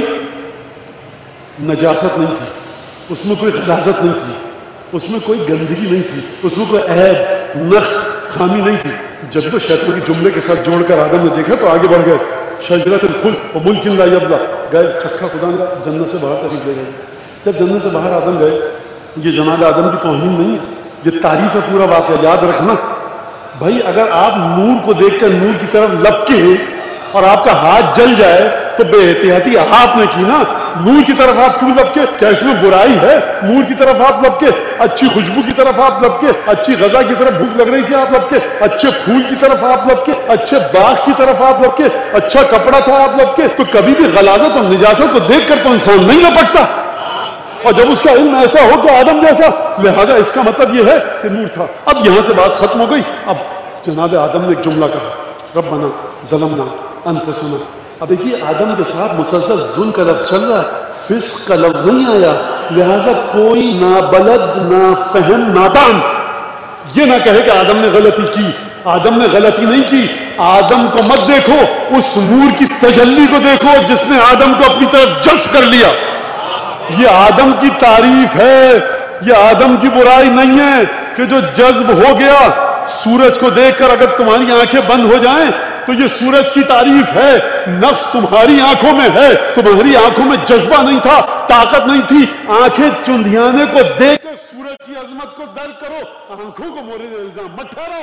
نجاست نہیں تھی، اس میں کوئی غلاظت نہیں تھی، اس میں کوئی گندگی نہیں تھی، اس میں کوئی عیب، نقص، خامی نہیں تھی۔ جب وہ شیطان کے جملے کے ساتھ جوڑ کر آدم نے دیکھا تو آگے بڑھ گئے، شجرۃ الخلد وملک لا یبلی، گئے چکھا خدا نے جنت سے باہر تشریف لے گئے۔ جب جنت سے باہر آدم گئے، یہ جناب آدم کی توہین نہیں ہے، یہ تعریف ہے پورا واقعہ، یاد رکھنا بھائی۔ اگر آپ نور کو دیکھ کر نور کی طرف لپکے اور آپ کا ہاتھ جل جائے تو بے احتیاطی آپ نے کی نا. نور کی طرف آپ کیوں لپکے؟ کیا اس میں برائی ہے؟ نور کی طرف آپ لپکے، اچھی خوشبو کی طرف آپ لپکے، اچھی غذا کی طرف بھوک لگ رہی تھی آپ لپکے، اچھے پھول کی طرف آپ لپکے، اچھے باغ کی طرف آپ لپکے، اچھا کپڑا تھا آپ لپکے. تو کبھی بھی غلاظت اور نجاست کو دیکھ کر تو انسان نہیں لپکتا. اور جب اس کا علم ایسا ہو کہ آدم جیسا، لہذا اس کا مطلب یہ ہے کہ نور تھا. اب یہاں سے بات ختم ہو گئی. اب جناب آدم نے ایک جملہ کہا، ربنا ظلمنا انفسنا. اب دیکھیے آدم کے ساتھ مسلسل ظلم کا لفظ چل رہا ہے، فسق کا لفظ نہیں آیا. لہذا کوئی نابلد، نافہم، نادان یہ نہ کہے کہ آدم نے غلطی کی. آدم نے غلطی نہیں کی. آدم کو مت دیکھو، اس نور کی تجلی کو دیکھو جس نے آدم کو اپنی طرف جذب کر لیا. یہ آدم کی تعریف ہے، یہ آدم کی برائی نہیں ہے کہ جو جذب ہو گیا. سورج کو دیکھ کر اگر تمہاری آنکھیں بند ہو جائیں تو یہ سورج کی تعریف ہے. نفس تمہاری آنکھوں میں ہے، تمہاری آنکھوں میں جذبہ نہیں تھا، طاقت نہیں تھی. آنکھیں چندیانے کو دیکھ کر سورج کی عظمت کو درک کرو، آنکھوں کو مورد الزام مت ٹھہراؤ.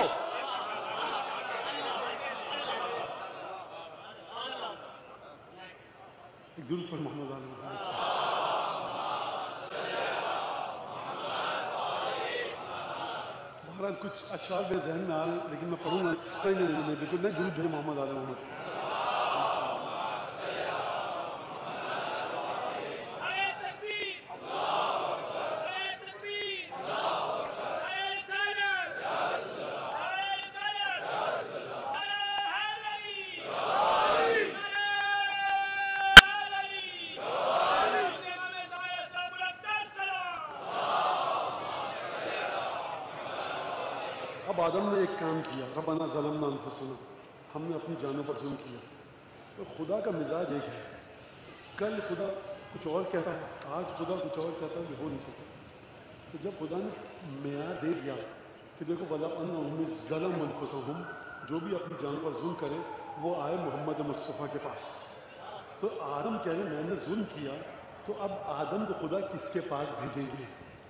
درود پر محمد علیہ بہرحال کچھ اشعار میں ذہن میں آ رہے ہیں لیکن میں پڑھوں گا. نہیں بالکل نہیں. درود ہے محمد علیہ محمد. اب آدم نے ایک کام کیا، ربنا ظلمنا انفسنا، ہم نے اپنی جانوں پر ظلم کیا. تو خدا کا مزاج ایک ہے. کل خدا کچھ اور کہتا ہے، آج خدا کچھ اور کہتا ہے کہ ہو نہیں سکتا. تو جب خدا نے معیار دے دیا کہ دیکھو وَلَقَنَّهُمْ ظَلَمُوا أَنفُسَهُمْ، جو بھی اپنی جان پر ظلم کرے وہ آئے محمد مصطفیٰ کے پاس. تو آدم کہہ رہے میں نے ظلم کیا، تو اب آدم کو خدا کس کے پاس بھیجیں گے؟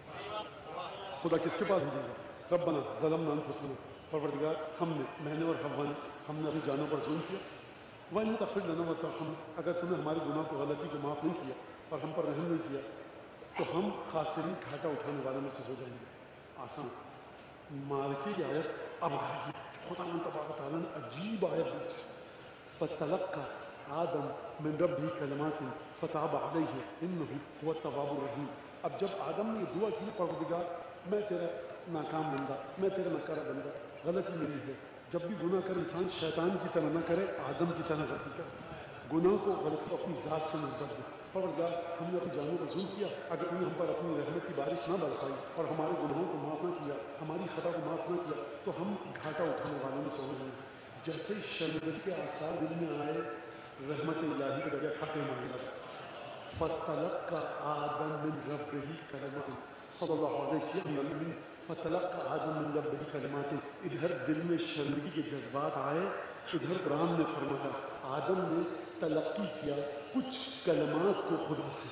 خدا کس کے پاس بھیجیں گے؟ ربنا ظلمنا انفسنا، پروردگار میں نے اور حوا نے ہم نے اپنی جانوں پر ظلم کیا. وَإِن تَغْفِرْ لَنَا وَتَرْحَمْنَا، اگر تم نے ہمارے گناہ کو، غلطی کو معاف نہیں کیا اور ہم پر رحم نہیں کیا تو ہم خاسرین، گھاٹا اٹھانے والوں میں سے ہو جائیں گے. آسان مالکی کی آیت اب آئے گی. خدا تبارک تعالیٰ نے عجیب آیت دی. فَتَلَقَّى آدم من ربه کلمات فتاب علیہ انہ هو التواب الرحیم. اب جب آدم نے یہ دعا کی، پروردگار میں تیرا ناکام بندہ، میں تیرا ناکارہ بندہ، غلطی میری ہے. جب بھی گناہ کرے انسان شیطان کی طرح نہ کرے، آدم کی طرح غلطی کرے. گناہ کو، غلطی کو اپنی ذات سے نسبت دے. پروردگار ہم نے اپنی جانوں کو ظلم کیا، اگر تم نے ہم پر اپنی رحمت کی بارش نہ برسائی اور ہمارے گناہوں کو معاف نہ کیا، ہماری خطا کو معاف نہ کیا تو ہم گھاٹا اٹھانے والوں میں سے ہو جائیں گے. جیسے ہی شرمندگی کے آثار دل میں آئے، رحمت الہی کے بجائے پھاٹے مارنے لگا. فَتَلَقَّى آدَمَ مِن رَبِّهِ کلمات صلی اللہ علیہ وسلم. فَتَلَقَّى آدَمَ مِن رَبِّهِ کلمات. ادھر دل میں شرمندگی کے جذبات آئے، ادھر قرآن نے فرمایا آدم نے تلقی کیا کچھ کلمات کو خدا سے.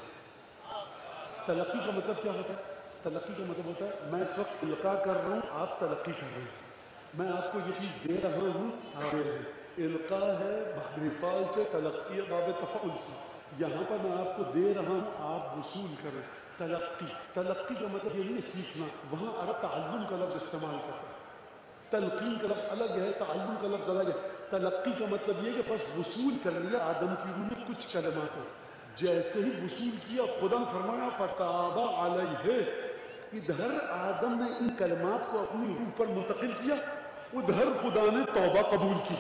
تلقی کا مطلب کیا ہوتا ہے؟ تلقی کا مطلب ہوتا ہے میں اس وقت القاء کر رہا ہوں، آپ تلقی کر رہے ہیں. میں آپ کو یہ چیز دے رہا ہوں، آپ دے رہے ہیں. القاء ہے بحریفال سے، تلقی باب تفعل سے. یہاں پر میں آپ کو دے رہا ہوں، آپ وصول کر رہے ہیں. تلقی، تلقی کا مطلب یہ نہیں سیکھنا. وہاں عرب تعلم کا لفظ استعمال کرتا ہے. تلقین کا لفظ الگ ہے، تعلم کا لفظ الگ ہے. تلقی کا مطلب یہ کہ بس وصول کر لیا آدم کی روح میں کچھ کلمات ہو. جیسے ہی وصول کیا خدا نے فرمایا فتاب علیہ. ادھر آدم نے ان کلمات کو اپنی روح پر منتقل کیا، ادھر خدا نے توبہ قبول کی.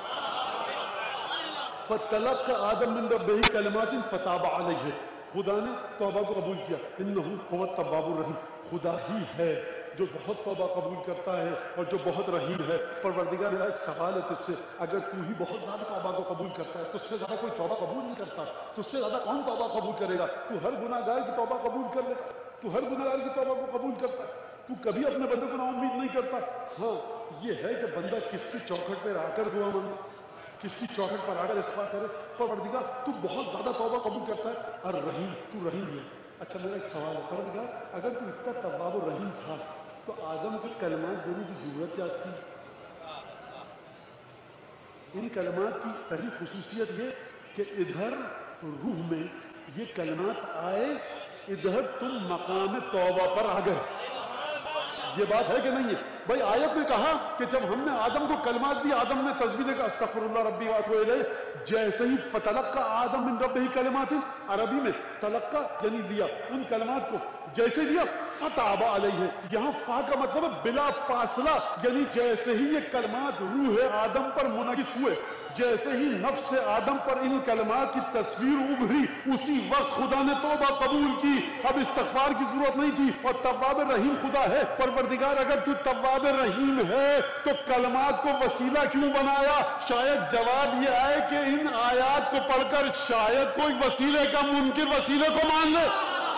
فتلقى آدم من ربه کلمات فتاب علیہ. خدا نے توبہ کو قبول کیا. انہ هو التواب الرحیم. خدا ہی ہے جو بہت توبہ قبول کرتا ہے اور جو بہت رحیم ہے. پروردگار میرا ایک سوال ہے تجھ سے، اگر تو ہی بہت زیادہ توبہ کو قبول کرتا ہے، تجھ سے زیادہ کوئی توبہ قبول نہیں کرتا. تجھ سے زیادہ کون توبہ قبول کرے گا؟ تو ہر گناہ گار کی توبہ قبول کر لیتا، تو ہر گناہ گار کی توبہ کو قبول کرتا ہے. تو کبھی اپنے بندے کو نا امید نہیں کرتا. ہاں یہ ہے کہ بندہ کس کی چوکھٹ پہ آ کر دعا مانگے، کس کی چوکھٹ پر آ کر اس بات کرے پروردگار تو بہت زیادہ توبہ قبول کرتا ہے اور رحیم، تو رحیم ہے. اچھا میرا ایک سوال ہے، پروردگار اگر تو اتنا تواب و رحیم تھا تو آدم کو کلمات دینے کی ضرورت کیا تھی؟ ان کلمات کی پہلی خصوصیت یہ کہ ادھر روح میں یہ کلمات آئے، ادھر تم مقام توبہ پر آ گئے. یہ بات ہے کہ نہیں ہے بھائی؟ آیت نے کہا کہ جب ہم نے آدم کو کلمات دی، آدم نے تسبیح کا استغفر اللہ ربی واتوب الیہ، جیسے ہی فتلقى آدم من ربہ کلمات، عربی میں تلقى یعنی لیا ان کلمات کو، جیسے لیا فتاب علیہ. یہاں فا کا مطلب ہے بلا فاصلہ، یعنی جیسے ہی یہ کلمات روح آدم پر منعکس ہوئے، جیسے ہی نفس آدم پر ان کلمات کی تصویر ابھری، اسی وقت خدا نے توبہ قبول کی. اب استغفار کی ضرورت نہیں تھی. اور تواب رحیم خدا ہے. پروردگار اگر تو تواب رحیم ہے تو کلمات کو وسیلہ کیوں بنایا؟ شاید جواب یہ آئے کہ ان آیات کو پڑھ کر شاید کوئی وسیلے کا منکر وسیلے کو مان لے.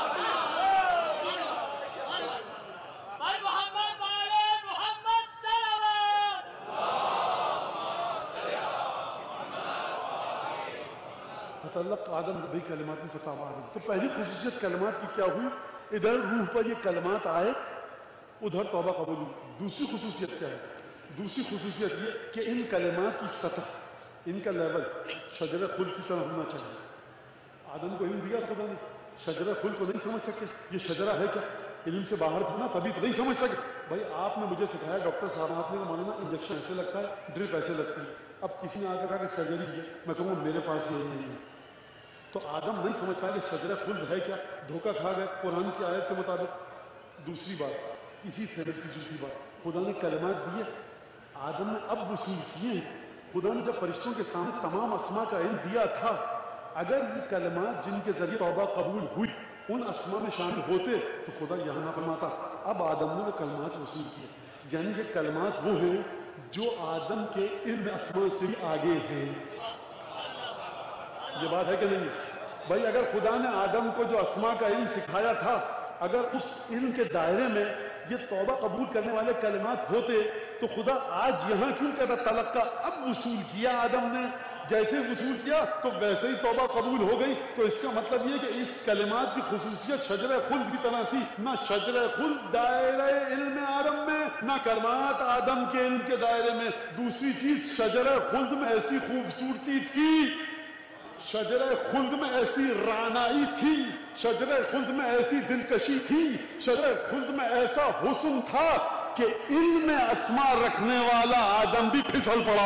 فتلق آدم بھی کلمات میں فتح آدم. تو پہلی خصوصیت کلمات کی کیا ہوئی؟ ادھر روح پر یہ کلمات آئے، ادھر توبہ قبول ہوئی. دوسری خصوصیت کیا ہے؟ دوسری خصوصیت یہ کہ ان کلمات کی سطح، ان کا لیول شجرہ خلد کی طرح ہونا چاہیے. آدم کو علم دیا خدا نے، شجرہ خلد کو نہیں سمجھ سکے یہ شجرہ ہے کیا، علم سے باہر تھا نا تبھی تو نہیں سمجھ سکے. بھائی آپ نے مجھے سکھایا، ڈاکٹر صاحب آپ نے مولانا انجیکشن ایسے لگتا ہے، ڈرپ ایسے لگتی ہے. اب کسی نے آ کر کہا کہ سرجری ہے، میں کہوں گا میرے پاس یہ نہیں ہے. تو آدم نہیں سمجھ پایا کہ شجرہ خلد ہے کیا، دھوکہ کھا گئے قرآن کی آیت کے مطابق. دوسری بات، اسی صحت کی دوسری بات، خدا نے کلمات دیے، آدم نے اب وصول کیے ہیں. خدا نے جب فرشتوں کے سامنے تمام اسما کا علم دیا تھا، اگر یہ کلمات جن کے ذریعے توبہ قبول ہوئی ان اسما میں شامل ہوتے تو خدا یہاں نہ فرماتا. اب آدم نے وہ کلمات وصول کیے، یعنی کہ کلمات وہ ہیں جو آدم کے علم اسما سے بھی آگے ہیں. یہ بات ہے کہ نہیں بھائی؟ اگر خدا نے آدم کو جو اسما کا علم سکھایا تھا، اگر اس علم کے دائرے میں یہ توبہ قبول کرنے والے کلمات ہوتے تو خدا آج یہاں کیوں کہتا تلقا؟ اب وصول کیا آدم نے، جیسے وصول کیا تو ویسے ہی توبہ قبول ہو گئی. تو اس کا مطلب یہ کہ اس کلمات کی خصوصیت شجرہ خلد کی طرح تھی. نہ شجرہ خلد دائرہ علم آدم میں، نہ کلمات آدم کے علم کے دائرے میں. دوسری چیز، شجرہ خلد میں ایسی خوبصورتی تھی، شجرہ خلد میں ایسی رعنائی تھی، شجرہ خلد میں ایسی دلکشی تھی، شجرہ خلد میں ایسا حسن تھا کہ علم اسما رکھنے والا آدم بھی پھسل پڑا.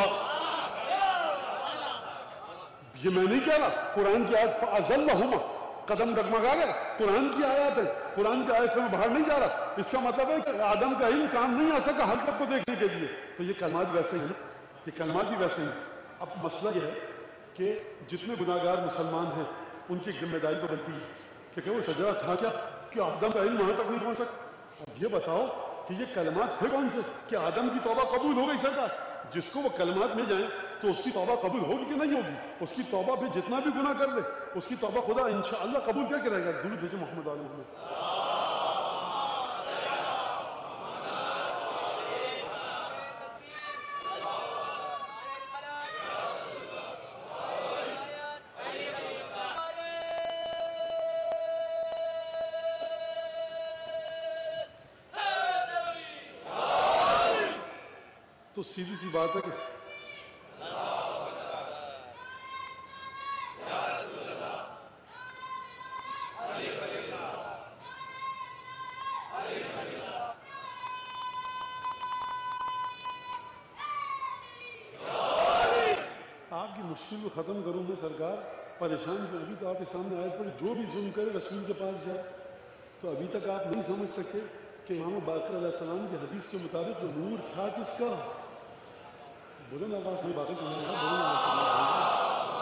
یہ میں نہیں کہہ رہا، قرآن کی آیت فَأَزَلَّهُمَا، قدم ڈگمگا گیا. قرآن کی آیات ہے، قرآن کی آیت سے میں باہر نہیں جا رہا. اس کا مطلب ہے کہ آدم کا علم کام نہیں آ سکا حقیقت کو دیکھنے کے لیے. تو یہ کلمات ویسے ہیں، یہ کلمات بھی ویسے ہیں. اب مسئلہ یہ ہے کہ جتنے گناہگار مسلمان ہیں ان کی ذمہ داری تو بنتی ہے کہ وہ شجرہ تھا کیا کہ آدم کا علم وہاں تک نہیں پہنچ سکتا. اب یہ بتاؤ کہ یہ کلمات تھے کون سے کہ آدم کی توبہ قبول ہو گئی؟ سرکار جس کو وہ کلمات مل جائیں تو اس کی توبہ قبول ہوگی کہ نہیں ہوگی؟ اس کی توبہ پہ جتنا بھی گناہ کر لے اس کی توبہ خدا انشاءاللہ قبول کر کے رہے گا. درود بھیجیں محمد علیہ وسلم. تو سیدھی سی بات ہے کہ آپ کی مشکل کو ختم کروں میں سرکار. پریشان جو ابھی تو آپ کے سامنے آئے پر جو بھی ظلم کرے رسول کے پاس جائے. تو ابھی تک آپ نہیں سمجھ سکے کہ امام باقر علیہ السلام کی حدیث کے مطابق نور تھا کس کا؟ بولے نا آواز میں باقی کرنا ہے.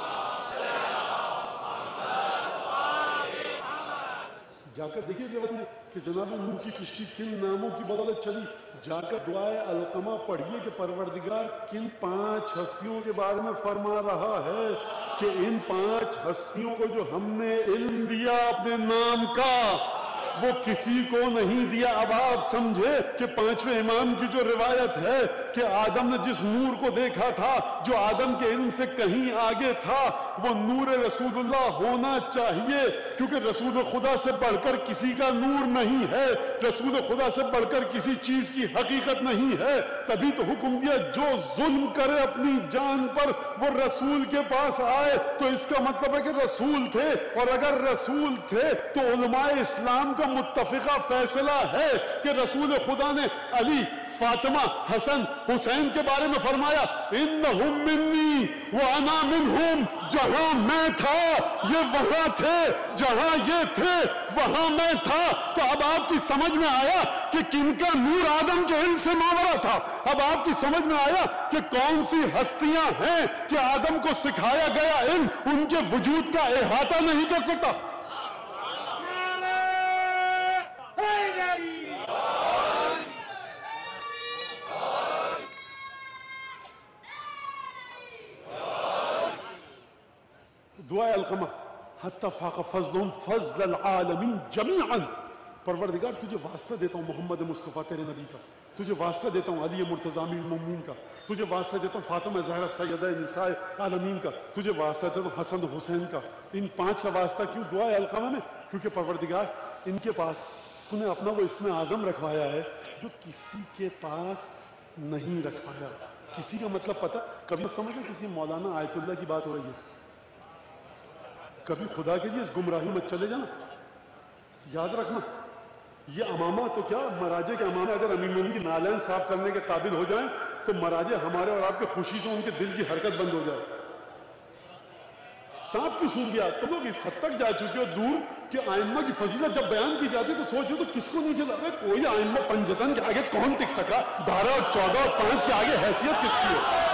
جا کر دیکھیے کہ جناب نور کی کشتی کن ناموں کی بدولت چلی. جا کر دعائے علقمہ پڑھیے کہ پروردگار کن 5 ہستیوں کے بارے میں فرما رہا ہے کہ ان 5 ہستیوں کو جو ہم نے علم دیا اپنے نام کا وہ کسی کو نہیں دیا. اب آپ سمجھے کہ پانچویں امام کی جو روایت ہے کہ آدم نے جس نور کو دیکھا تھا جو آدم کے علم سے کہیں آگے تھا وہ نور رسول اللہ ہونا چاہیے, کیونکہ رسول خدا سے بڑھ کر کسی کا نور نہیں ہے, رسول خدا سے بڑھ کر کسی چیز کی حقیقت نہیں ہے. تبھی تو حکم دیا جو ظلم کرے اپنی جان پر وہ رسول کے پاس آئے. تو اس کا مطلب ہے کہ رسول تھے, اور اگر رسول تھے تو علماء اسلام کا متفقہ فیصلہ ہے کہ رسول خدا نے علی, فاطمہ, حسن, حسین کے بارے میں فرمایا انہم منی وانا منہم. جہاں میں تھا یہ وہاں تھے, جہاں یہ تھے وہاں میں تھا. تو اب آپ کی سمجھ میں آیا کہ کن کا نور آدم کے علم سے ماورا تھا. اب آپ کی سمجھ میں آیا کہ کون سی ہستیاں ہیں کہ آدم کو سکھایا گیا علم ان کے وجود کا احاطہ نہیں کر سکتا. دعا القمہ حتی فاق فضلهم فضل العالمین جمیعا. پروردگار تجھے واسطہ دیتا ہوں محمد مصطفیٰ تیرے نبی کا, تجھے واسطہ دیتا ہوں علی مرتضی امیر المومنین کا, تجھے واسطہ دیتا ہوں فاطمہ زہرا سیدہ نساء عالمین کا, تجھے واسطہ دیتا ہوں حسن حسین کا. ان پانچ کا واسطہ کیوں دعا القمہ میں؟ کیونکہ پروردگار ان کے پاس تو نے اپنا وہ اسم اعظم رکھوایا ہے جو کسی کے پاس نہیں رکھوایا. کسی کا مطلب پتہ, کبھی سمجھیں کسی مولانا آیت اللہ کی بات ہو رہی ہے, کبھی خدا کے لیے اس گمراہی مت چلے جانا. یاد رکھنا یہ امامہ تو کیا, مراجے کے امامہ اگر امیر مومنین کی نالین صاف کرنے کے قابل ہو جائیں تو مراجے ہمارے اور آپ کے خوشی سے ان کے دل کی حرکت بند ہو جائے. سانپ کی سور گیا, تم لوگ اس حد تک جا چکے ہو دور کہ آئمہ کی فضیلت جب بیان کی جاتی تو سوچو تو کس کو نہیں چلا رہے. کوئی آئمہ پنجتن کے آگے کون ٹک سکا, 12 اور 14 اور 5 کے آگے حیثیت کس کی ہے؟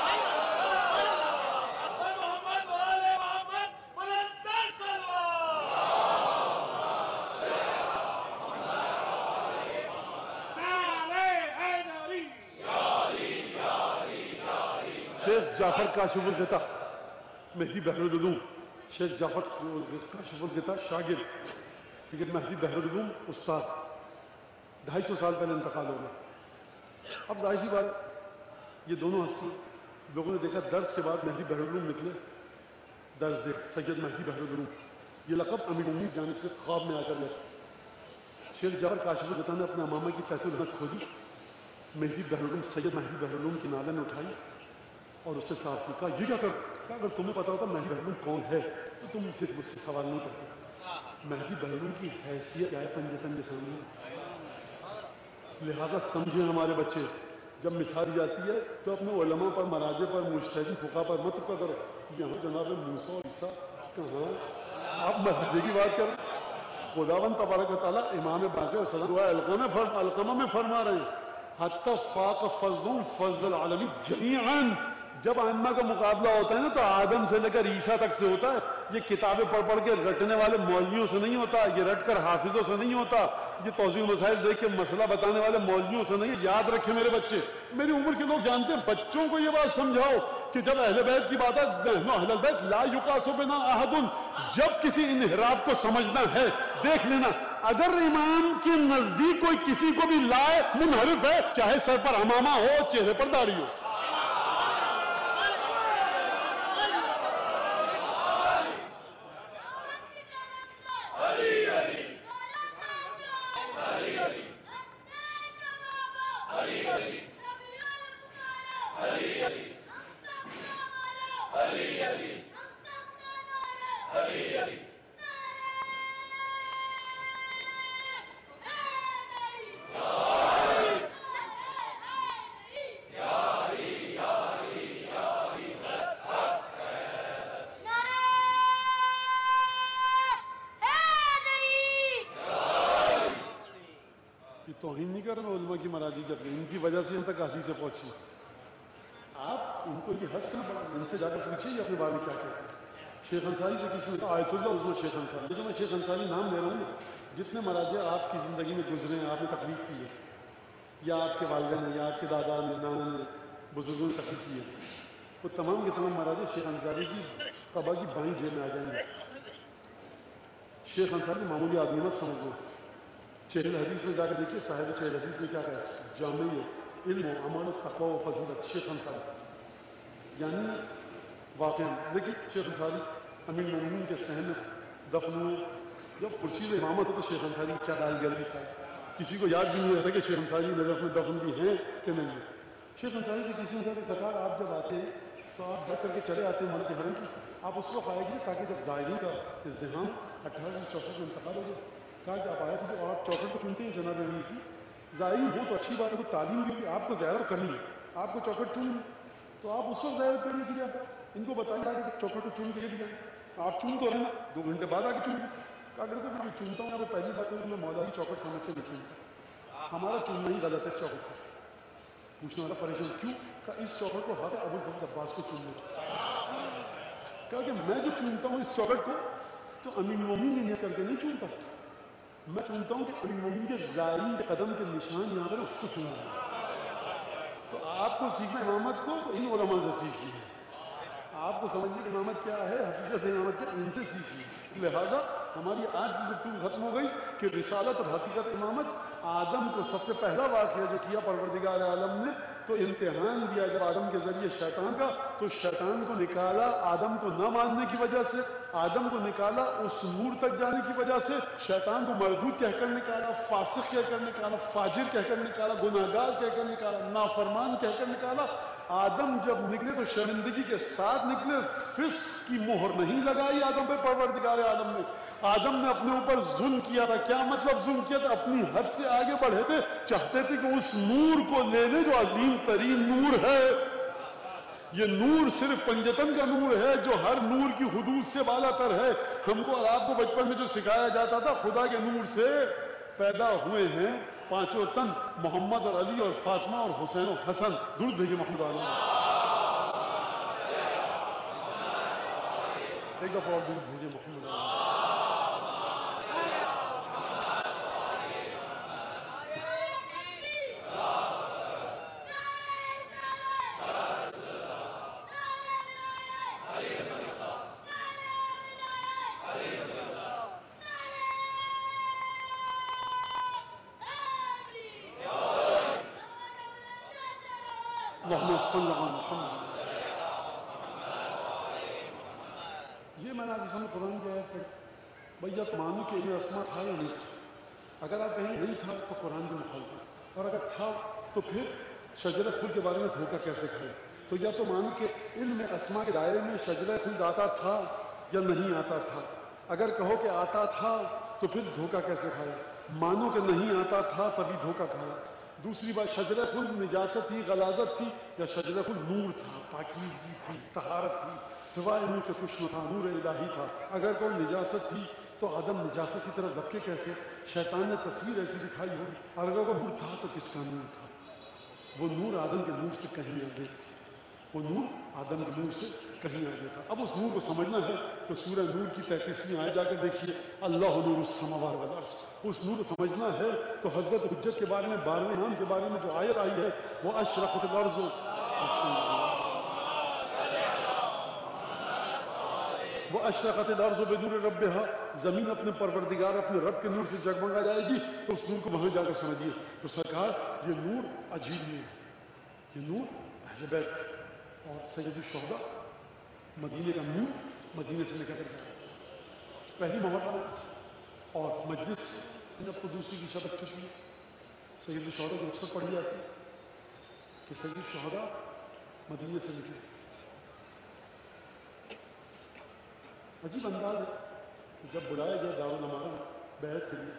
شیخ جعفر کاشف الغطا مہدی بحر العلوم, شیخ جعفر کاشف الغطا شاگرد سید مہدی بحر العلوم استاد, 250 سال پہلے انتقال ہو گیا. اب ظاہر سی بات یہ دونوں ہستی لوگوں نے دیکھا درس کے بعد مہدی بحر العلوم نکلے, درس دے سید مہدی بحر العلوم, یہ لقب امیر المومنین کی جانب سے خواب میں آ کر لے. شیخ جعفر کاشف الغطا نے اپنے امامہ کی تحت الحق کھولی, مہدی بحر العلوم سید مہدی بحر العلوم کی نالن اٹھائی اور اس سے صاف کی. کہا یہ کیا کر, اگر تمہیں پتا ہوتا مہدی بحر العلوم کون ہے تو تم پھر مجھ سے سوال نہیں کرتے. مہدی بحر العلوم کی حیثیت کیا ہے پنجتن کے سامنے. لہذا سمجھیں ہمارے بچے, جب مثال جاتی ہے تو اپنے علماء پر, مراجع پر, مجتہدین فقہا پر مت رکا کرو. یہاں جناب موسیٰ اور عیسیٰ کہاں, آپ مسجد کی بات کریں. خداوند تبارک و تعالیٰ امام باقر صلی القمہ میں فرما رہے ہیں حتی فاق فضل فضل العالمین جمیعاً. جب ائمہ کا مقابلہ ہوتا ہے نا تو آدم سے لے کر عیسیٰ تک سے ہوتا ہے. یہ کتابیں پڑھ کے رٹنے والے مولویوں سے نہیں ہوتا, یہ رٹ کر حافظوں سے نہیں ہوتا, یہ توضیح مسائل دیکھ کے مسئلہ بتانے والے مولویوں سے نہیں. یاد رکھیں میرے بچے, میری عمر کے لوگ جانتے ہیں, بچوں کو یہ بات سمجھاؤ کہ جب اہل بیت کی بات ہے نحن اہل البیت لا یقاس بنا احد, جب کسی انحراف کو سمجھنا ہے دیکھ لینا, اگر امام کے نزدیک کوئی کسی کو بھی لائے منحرف ہے, چاہے سر پر امامہ ہو چہرے پر داڑھی ہو. توہین نہیں کر رہے علماء کی مراجی کر رہے, ان کی وجہ سے ان تک حدیثیں پہنچی. آپ ان کو یہ حد سے بڑا, ان سے جا کے پوچھیے یہ اپنے بارے میں کیا کہتے ہیں. شیخ انصاری سے کسی نے آیت اللہ اس میں شیخ انصاری, جو میں شیخ انصاری نام لے رہا ہوں, جتنے مراجع آپ کی زندگی میں گزرے ہیں, آپ نے تکلیف کی ہے, یا آپ کے والدین نے, یا آپ کے دادا نے, نانا نے, بزرگوں نے تکلیف کی ہے, وہ تمام کے تمام مراجع شیخ انصاری کی قبا کی بائیں جیب میں آ جائیں گے. شیخ انصاری معمولی آدمی مت سمجھ لو, شیخ الحدیث میں جا کے دیکھیے صاحب شیخ الحدیث میں کیا کہا ہے، جامع علم و عمل و تقوی و فضیلت شیخ انصاری. یعنی واقعا دیکھیے شیخ انصاری امیر المومنین کے صحن دفن ہوئے. جب خورشید امامت ہو تو شیخ انصاری کیا دال گرمی صاحب، کسی کو یاد بھی نہیں رہتا کہ شیخ انصاری نظر میں دفن بھی ہیں کہ نہیں ہے. شیخ انصاری سے کسی نے سرکار آپ جب آتے ہیں تو آپ جا کر کے چلے آتے ہیں ملک حرم کی، آپ اس وقت آئے گی تاکہ جب زائرین کا ازدحام 1864 میں انتقال ہو گیا. کہا کہ آپ آئے تھے جو آپ چوکٹ کو چنتے ہیں جناب امیر کی، زائرین ہو تو اچھی بات ہے، تعلیم بھی آپ کو زیادہ کرنی ہے، آپ کو چوکٹ چن تو آپ اس وقت زیادہ کرنے کے لیے ان کو بتائیں کہ چوکٹ کو چن کے دیا آپ چن تو رہے نا 2 گھنٹے بعد آ کے چن. اگر تو میں چنتا ہوں پہلی بات ہے میں مولا کی چوکٹ سمجھ کے نہیں چنتا، ہمارا چننا ہی غلط ہے. چوکٹ کو پوچھنا والا پریشان کیوں کہ اس چوکٹ کو حق ابو الفضل عباس کو چننے کہا کہ میں جو چنتا ہوں اس چوکٹ کو تو امیر المومنین نے کر کے نہیں چنتا، میں چنتا ہوں کہ امیر المومنین کے زائرین کے قدم کے نشان یہاں پر اس کو چننا. تو آپ کو سیکھنا امامت کو تو ان علماء سے سیکھیے، آپ کو سمجھنے کی امامت کیا ہے، حقیقت امامت کیا، ان سے سیکھیے. لہذا ہماری آج کی گفتگو ختم ہو گئی کہ رسالت اور حقیقت امامت. آدم کو سب سے پہلا واقعہ جو کیا پروردگار عالم نے تو امتحان دیا جب آدم کے ذریعے شیطان کا، تو شیطان کو نکالا آدم کو نہ ماننے کی وجہ سے، آدم کو نکالا اس نور تک جانے کی وجہ سے، شیطان کو مردود کہہ کر نکالا، فاسق کہہ کر نکالا، فاجر کہہ کر نکالا، گناہگار کہہ کر نکالا، نافرمان کہہ کر نکالا. آدم جب نکلے تو شرمندگی کے ساتھ نکلے، فسق کی مہر نہیں لگائی آدم پہ پروردگار عالم نے. آدم نے اپنے اوپر ظلم کیا تھا. کیا مطلب ظلم کیا تھا؟ اپنی حد سے آگے بڑھے تھے، چاہتے تھے کہ اس نور کو لے لے جو عظیم ترین نور ہے. یہ نور صرف پنجتن کا نور ہے جو ہر نور کی حدود سے بالا تر ہے. ہم کو اور آپ کو بچپن میں جو سکھایا جاتا تھا خدا کے نور سے پیدا ہوئے ہیں 5 تن، محمد اور علی اور فاطمہ اور حسین و حسن. درود بھیجیے محمد عالم. ایک دفعہ اور درود بھیجیے محمد عالم. اللہم صلی علی محمد. یہ میں نے آپ کے قرآن کی آیت پڑھی. بھیا مانو کہ ابن اسما تھا یا نہیں تھا؟ اگر آپ کہیں نہیں تھا تو قرآن کی مخالفت، اور اگر تھا تو پھر شجرہ خلد کے بارے میں دھوکہ کیسے کھائے؟ تو یا تو مانو کہ علم اسما کے دائرے میں شجرہ خلد آتا تھا یا نہیں آتا تھا. اگر کہو کہ آتا تھا تو پھر دھوکہ کیسے کھائے؟ مانو کہ نہیں آتا تھا تبھی دھوکہ کھایا. دوسری بات شجرہ خلد نجاست تھی، غلاظت تھی، یا شجرہ خلد نور تھا، پاکیزگی تھی، طہارت تھی، سوائے نور کے کچھ نہ تھا، نور الہی تھا. اگر کوئی نجاست تھی تو آدم نجاست کی طرف لپکے کیسے؟ شیطان نے تصویر ایسی دکھائی ہوگی. اگر وہ نور تھا تو کس کا نور تھا؟ وہ نور آدم کے نور سے کہیں آگے تھا. وہ نور آدم کے نور سے کہیں آگے تھا. اب اس نور کو سمجھنا ہے تو سورہ نور کی 33ویں آیت جا کر دیکھیے. اللہ نور السماوات والارض. اس نور کو سمجھنا ہے تو حضرت حجت کے بارے میں 12ویں نام کے بارے میں جو آیت آئی ہے وہ اشرقت الارض وہ اشرقت الارض بنور ربها. زمین اپنے پروردگار اپنے رب کے نور سے جگمگا جائے گی. تو اس نور کو وہاں جا کر سمجھیے. تو سرکار یہ نور عجیب نور، یہ نور اہل بیت اور سید الشہداء مدینے کا نور مدینے سے نکل کر گیا. پہلی محبت اور مجلس اب تو دوسری کی شبت چکی ہے. سید الشہداء کی رخصت پڑھی جاتی ہے کہ سید الشہداء مدینے سے نکلے. عجیب انداز ہے. جب بلایا گیا دارالعمارہ میں بیعت کے لیے،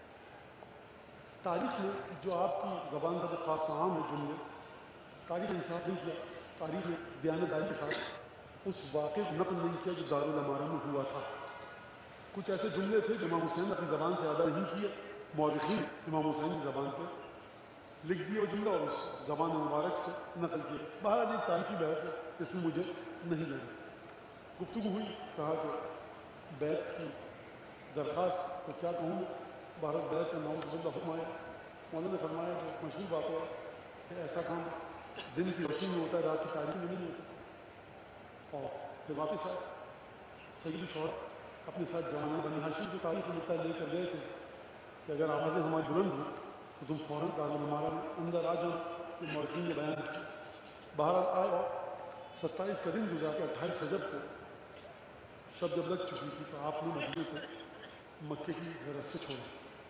تاریخ میں جو آپ کی زبان کا خاص عام ہے جملے، تاریخ نے انصاف نہیں کیا. تاریخ نے دیانتداری کے ساتھ اس واقعے کو نقل نہیں کیا جو دارالعمارہ میں ہوا تھا. کچھ ایسے جملے تھے جو امام حسین اپنی زبان سے ادا نہیں کیے. مورخین امام حسین کی زبان پہ لکھ دیے وہ جملہ اور اس زبان مبارک سے نقل کیے. بہرحال ایک تاریخی بحث ہے، اس میں مجھے نہیں لینا. گفتگو ہوئی، کہا کہ بیعت کی درخواست تو کیا کہوں، بھارت بیعت کا نام اللہ حکم آیا. مولانا نے فرمایا جو مشہور بات ہے کہ ایسا کام دن کی روشنی میں ہوتا ہے، رات کی تاریخی میں نہیں ہوتا. اور پھر واپس آئے. سید الشہداء اپنے ساتھ جوانہ بنی ہاشم کی تاریخ لکھتا لے کر گئے تھے. کہ اگر آوازیں ہماری بلند ہوں تو تم فوراً کہا ہمارا اندر آ جاؤ. یہ مورخین نے بیان کیا. باہر آئے اور 27 کا دن گزار کے 28 رجب کو شب جب لگ چکی تھی تو آپ نے مدینے کو مکے کی غرض سے چھوڑا.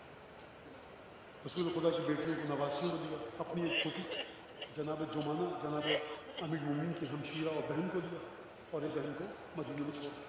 رسول خدا کی بیٹیوں کو نواسیوں کو دیا, اپنی ایک پھوپھی جناب جمانہ جناب امیر المومنین کی ہمشیرہ اور بہن کو دیا, اور ایک بہن کو مدینے میں چھوڑا.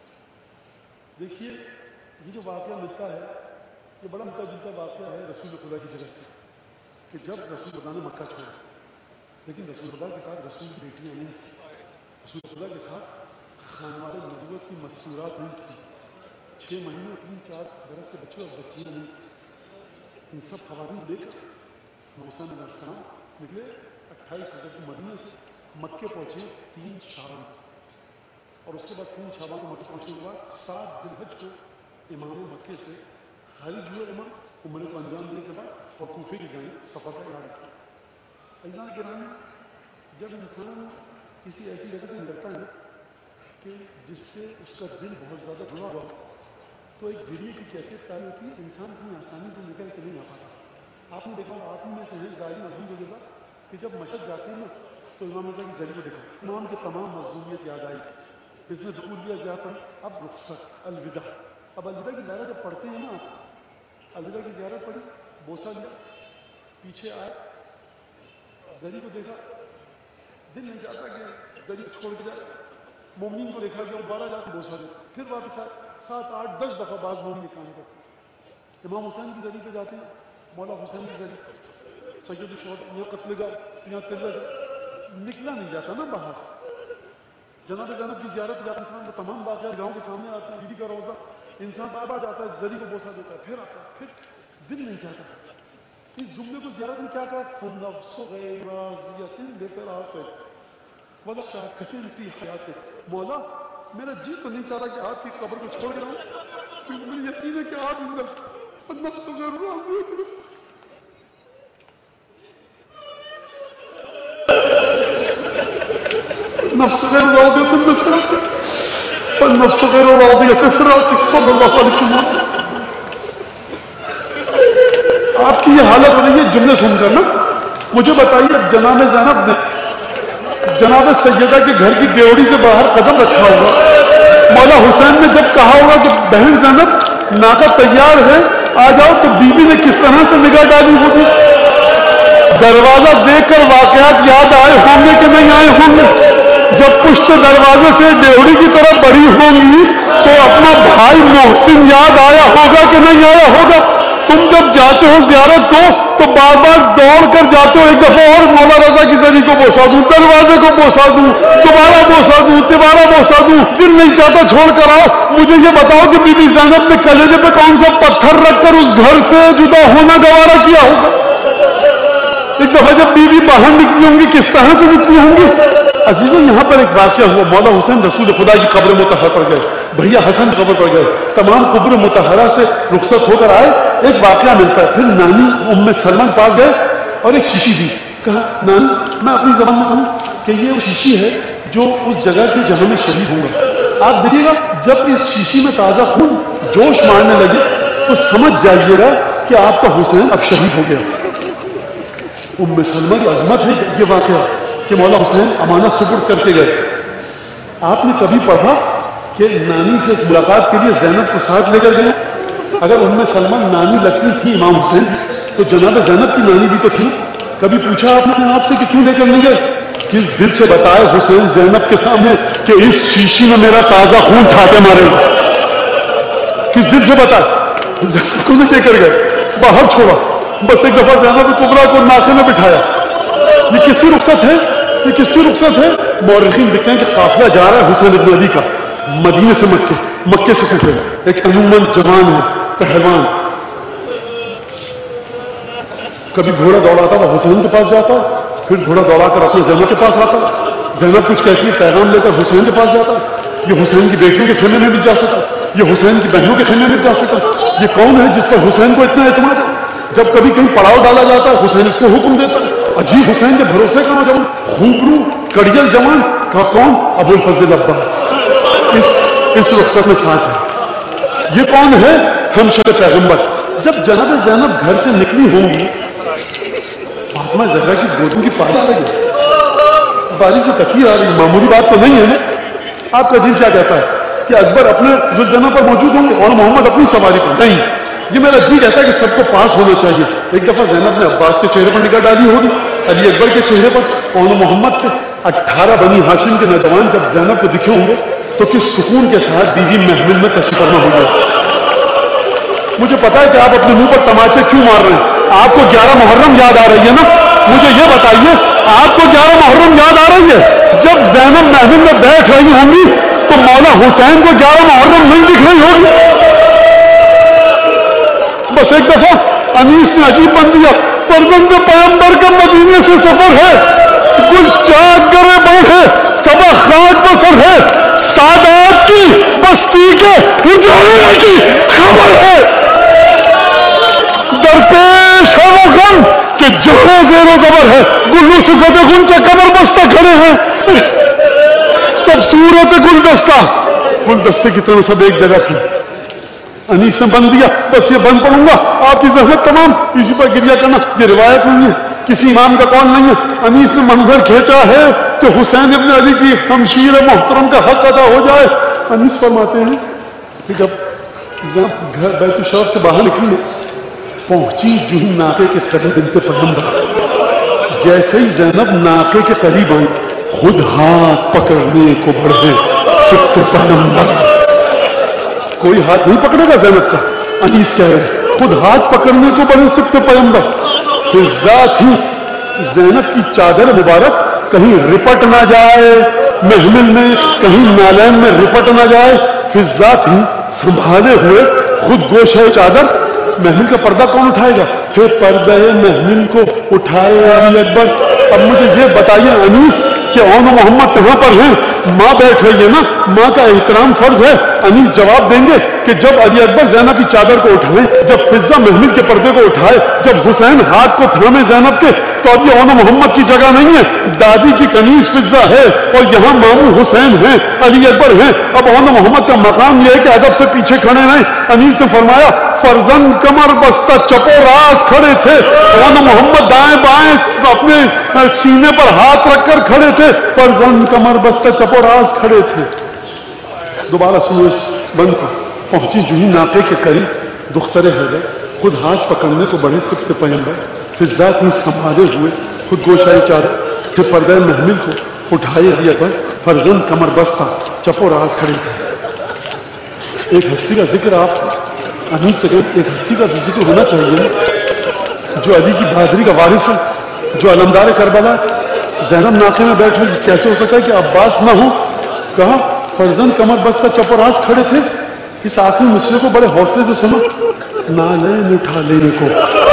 دیکھیے یہ جو واقعہ ملتا ہے یہ بڑا ملتا جلتا واقعہ ہے رسول خدا کی جگہ سے, کہ جب رسول خدا نے مکہ چھوڑا, لیکن رسول خدا کے ساتھ رسول کی بیٹیاں نہیں تھیں, رسول خدا کے ساتھ خانوار نبوت کی مستورات نہیں تھی, 6 مہینے 3-4 برس کے بچے اور بچیاں نہیں تھیں. ان سب خواتین لے کر موسیٰ علیہ السلام نکلے 28 رجب کو مدینے سے مکے پہنچے 3 شعبان, اور اس کے بعد 3 شعبان کو مکے پہنچنے کے بعد 7 ذی الحج کو امام مکے سے خارج ہوئے امام عمرے کو انجام دینے کے بعد اور کوفے کی جانب سفر کا ارادہ کیا. عزیزان گرامی, جب انسان کسی ایسی جگہ سے نکلتا ہے کہ جس سے اس کا دل بہت زیادہ جڑا ہوا تو ایک ذریعے کی کیفیت پیدا ہوتی ہے, انسان اتنی آسانی سے نکل کے نہیں آ پاتا. آپ نے دیکھا آپ میں سے ہیں ظاہر الحمدللہ کہ جب مشہد جاتے ہیں نا تو امام رضا کی ذریعے کو دیکھا, امام کے تمام مظلومیت یاد آئی, اس نے دخول دیا زیادہ پڑھ, اب رخصت الوداع. اب الوداع کی زیارت جب پڑھتے ہیں نا, الوداع کی زیارت پڑھی, بوسہ لیا, پیچھے آئے, ذریعے کو دیکھا, دل نہیں چاہتا کہ ذریعے چھوڑ کے جائے. مومنین کو دیکھا کہ وہ 12 جا کے بوسہ دے, پھر واپس آئے, 7, 8, 10 دفعہ بعض مومن کام کرتے. امام حسین کی ذریعے پہ جاتے ہیں, مولا حسین کی ذریعے, سید الشہداء, یہاں قتل گاہ, یہاں قلعہ, نکلا نہیں جاتا نا باہر. جناب زینب کی زیارت جاتا انسان کو تمام واقعات گاؤں کے سامنے آتے ہیں, بیوی کا روزہ, انسان بار بار جاتا ہے, ذریعے کو بوسہ دیتا ہے, پھر آتا ہے, پھر دل نہیں چاہتا. اس جملے کو زیارت میں کیا کہا, فالنفس غیر راضیۃ بفراقک ولا شاکۃ فی حیاتک. مولا میرا جی تو نہیں چاہتا کہ آپ کی قبر کو چھوڑ رہا ہوں, کیونکہ مجھے یقین ہے کہ آپ اندر نفس غیر راضیۃ. نفس غیر راضیۃ بفراقک فالنفس غیر راضیۃ بفراقک صلی اللہ علیہ وسلم. آپ کی یہ حالت ہو رہی ہے جملے سن کر نا. مجھے بتائیے جناب زینب نے جناب سیدہ کے گھر کی ڈیوڑی سے باہر قدم رکھا ہوگا, مولا حسین نے جب کہا ہوگا کہ بہن زینب ناکہ تیار ہے آ جاؤ, تو بیوی نے کس طرح سے نگاہ ڈالی ہوگی. دروازہ دیکھ کر واقعات یاد آئے ہوں گے کہ نہیں آئے ہوں گے. جب پشت دروازے سے ڈیوڑی کی طرف بڑھی ہوں گی تو اپنا بھائی محسن یاد آیا ہوگا کہ نہیں آیا ہوگا. تم جب جاتے ہو زیارت کو تو بار بار دوڑ کر جاتے ہو, ایک دفعہ اور مولا رضا کی ذریعے کو بوسا دوں, دروازے کو بوسا دوں, دوبارہ بوسا دوں, دوبارہ بوسا دوں, دل نہیں چاہتا چھوڑ کر آؤ. مجھے یہ بتاؤ کہ بی بی زینب نے کلیجے پہ کون سا پتھر رکھ کر اس گھر سے جدا ہونا گوارا کیا ہوگا. ایک دفعہ جب بیوی باہر نکلی ہوں گی کس طرح سے نکلی ہوں گی. عزیزوں یہاں پر ایک واقعہ ہوا, مولا حسین رسول خدا کی قبر مطہر پر گئے, بھیا حسن قبر پر گئے, تمام قبر مطہرہ سے رخصت ہو کر آئے. ایک واقعہ ملتا ہے, پھر نانی ام سلمہ پاس گئے اور ایک شیشی دی. کہا نانی میں اپنی زبان میں کہوں کہ یہ وہ شیشی ہے جو اس جگہ کی جہاں میں شہید ہوں گا. آپ دیکھیے گا جب اس شیشی میں تازہ خون جوش مارنے لگے تو سمجھ جائیے گا کہ آپ کا حسین اب شہید ہو گیا. ام سلمہ کی عظمت ہے یہ واقعہ کہ مولا حسین امانت سپرد کر کے گئے. آپ نے کبھی پڑھا کہ نانی سے ملاقات کے لیے زینب کو ساتھ لے کر گئے؟ اگر ام سلمہ نانی لگتی تھی امام حسین تو جناب زینب کی نانی بھی تو تھی. کبھی پوچھا آپ نے آپ سے کہ کیوں لے کر نہیں گئے؟ کس دل سے بتائے حسین زینب کے سامنے کہ اس شیشی میں میرا تازہ خون ٹھاکے مارے گا؟ کس دل سے بتائے؟ زینب کو نہیں لے کر گئے, باہر چھوڑا. بس ایک دفعہ زینب کبریٰ کو ناصے میں بٹھایا. یہ کس کی رخصت ہے؟ یہ کس کی رخصت ہے؟ مورخین لکھتے ہیں کہ قافلہ جا رہا ہے حسین ابن علی کا مدینے سے مکے, مکے سے پھر ایک عموماً جوان ہے پہلوان, کبھی گھوڑا دوڑاتا تھا حسین کے پاس جاتا, پھر گھوڑا دوڑا کر اپنے زینب کے پاس آتا. زینب کچھ کہتی ہے پیغام لے کر حسین کے پاس جاتا. یہ حسین کی بیٹیوں کے خیمے میں بھی جا سکا, یہ حسین کی بہنوں کے خیمے میں بھی جا سکا. یہ کون ہے جس پر حسین کو اتنا اعتماد ہے؟ جب کبھی کہیں پڑاؤ ڈالا جاتا ہے حسین اس کو حکم دیتا ہے. عجیب حسین کے بھروسے کا نوجوان, خوبرو کڑیل جوان کا کون؟ ابو الفضل عباس اس رخصت میں ساتھ ہے. یہ کون ہے؟ ہمشر پیغمبر. جب جناب زینب گھر سے نکلی ہوں گی فاطمہ زہرا کی گودوں کی پاری آ رہی ہے، باری سے تکیر آ رہی ہے، معمولی بات تو نہیں ہے نا. آپ کا دل کیا کہتا ہے کہ اکبر اپنے ذوالجناح پر موجود ہوں گے اور محمد اپنی سواری پر؟ نہیں، یہ میرا جی کہتا ہے کہ سب کو پاس ہونا چاہیے. ایک دفعہ زینب نے عباس کے چہرے پر نگاہ ڈالی ہوگی، علی اکبر کے چہرے پر، اور محمد کے 18 بنی ہاشم کے نوجوان جب زینب کو دکھے ہوں گے تو کس سکون کے ساتھ بیوی محمل میں تشریف فرما ہو گیا. مجھے پتا ہے کہ آپ اپنے منہ پر تماچے کیوں مار رہے ہیں. آپ کو 11 محرم یاد آ رہی ہے نا؟ مجھے یہ بتائیے، آپ کو 11 محرم یاد آ رہی ہے؟ جب زینب محمل میں بیٹھ رہی ہوں گی تو مولا حسین کو 11 محرم نہیں دکھ رہی ہوگی. بس ایک دفعہ انیس نے عجیب بن دیا، فرزند پیغمبر کا مدینے سے سفر ہے، گل چاک گرے بیٹھے سبا خاک بسر ہے، سادات کی بستی کے اجالے کی خبر ہے، درپیش ہے وہ غم کہ جہاں زیر و زبر ہے، گلو صفت گنچہ قبر بستہ کھڑے ہیں، سب صورت گلدستے کی طرح سب ایک جگہ تھی. انیس نے بند دیا، بس یہ بند پڑوں گا، آپ کی زحمت تمام اسی پر گریا کرنا. یہ روایت نہیں ہے، کسی امام کا قول نہیں ہے. انیس نے منظر کھینچا ہے کہ حسین ابن علی کی شمشیر محترم کا حق ادا ہو جائے. انیس فرماتے ہیں کہ جب گھر بیت الشعب سے باہر نکلی پہنچی جو ہی ناقے کے قریب بنت پیغمبر، جیسے ہی زینب ناقے کے قریب آئی خود ہاتھ پکڑنے کو بڑھے سبت پیغمبر. کوئی ہاتھ نہیں پکڑے گا زینب کا، انیس کہہ رہے خود ہاتھ پکڑنے کو بڑھے سبت پیغمبر. پھر ذات ہی زینب کی چادر مبارک کہیں رپٹ نہ جائے محمل میں، کہیں نالین میں رپٹ نہ جائے. پھر ذات ہی سنبھالے ہوئے خود گوشہ چادر. محمل کا پردہ کون اٹھائے گا؟ پھر پردہ محمل کو اٹھائے علی اکبر. اب مجھے یہ بتائیے انیس کہ اون محمد کہاں پر ہیں؟ ماں بیٹھ رہی ہے نا، ماں کا احترام فرض ہے. انیس جواب دیں گے کہ جب علی اکبر زینب کی چادر کو اٹھائے، جب فضہ محمل کے پردے کو اٹھائے، جب حسین ہاتھ کو تھامے زینب کے، تو اب یہ اون محمد کی جگہ نہیں ہے، دادی کی کنیز فضہ ہے اور یہاں ماموں حسین ہیں، علی اکبر ہیں. اب اون محمد کا مقام یہ ہے کہ ادب سے پیچھے کھڑے رہیں. انیس نے فرمایا فرزند کمر بستہ چپو راز کھڑے تھے، اون محمد دائیں بائیں اپنے سینے پر ہاتھ رکھ کر کھڑے تھے، فرزند کمر بستہ چپو راز کھڑے تھے. دوبارہ سنو اس بند کو. پہنچی جو ہی ناقے کے قریب دختر حیدر خود ہاتھ پکڑنے کو بڑھے سبت پیغمبر. پھر ذات ہی سنبھالے ہوئے خود گوشائے چادر. پھر پردہ محمل کو اٹھائے دیا کر فرزند کمر بستہ چپو راز کھڑے تھے. ایک ہستی کا ذکر آپ انیس سے ایک ہستی کا ذکر ہونا چاہیے جو علی کی بہادری کا وارث ہے، جو علمدار کربلا. زینب ناقے میں بیٹھ ہوئی، کیسے ہو سکتا ہے کہ عباس نہ ہو؟ کہا فرزند کمر بستہ چپو راز کھڑے تھے. اس آخری مسئلے کو بڑے حوصلے سے سنو. نالین اٹھا لینے کو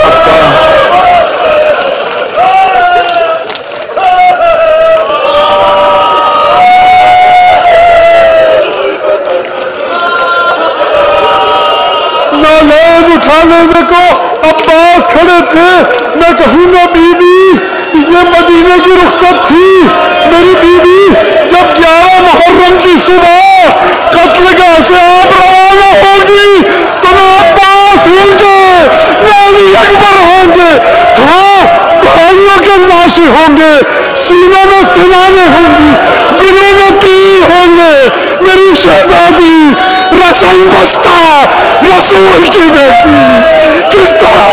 نالین اٹھا لینے کو عباس کھڑے تھے. میں کہوں گا بی بی یہ مدینے کی رخصت تھی. میری بیوی جب 11 محرم کی صبح قتل گاہ سے آپ روانہ ہوگی تو نہ عباس ہوں گے نہ علی اکبر ہوں گے. ہاں بھائیوں کے ناشے ہوں گے، سینوں میں سلانے ہوں گی، دلوں میں تیر ہوں گے. میری شہزادی رسم بستہ رسول کی بیٹی کس طرح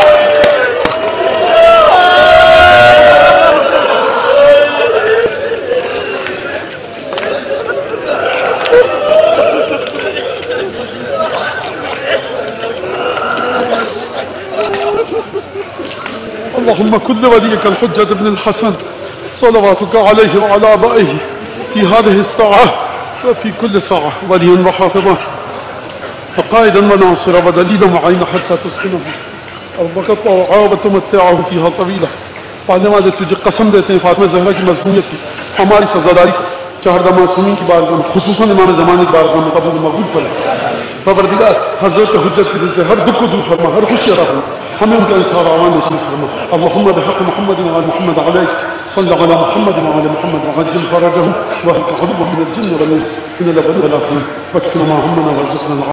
اللهم كل وليك الحجة بن الحسن صلواتك عليه وعلى آبائه في هذه الساعة وفي كل ساعة وليا وحافظا وقائدا وناصرا ودليلا معينا حتى تسكنه أرضك طوعا وتمتعه فيها طويلا. فاطمہ جو تجھے قسم دیتے ہیں فاطمہ زہرا کی مضمونیت کی، ہماری سزاداری چہردہ معصومین کی بارگاہ میں خصوصاً امام زمانے کی بارگاہ میں قبول مقبول فرما. پروردگار حضرت حجت کی دل سے ہر دکھ کو دور فرما، ہر خوشی عطا فرما، ہمیں ان کا انصار اعوان نصیب فرما. اللهم بحق محمد وعلى محمد عليك صل على محمد وعلى محمد وعجل فرجهم واهلك عدوهم من الجن والانس ان لبد الاخرين واكفنا ما همنا وارزقنا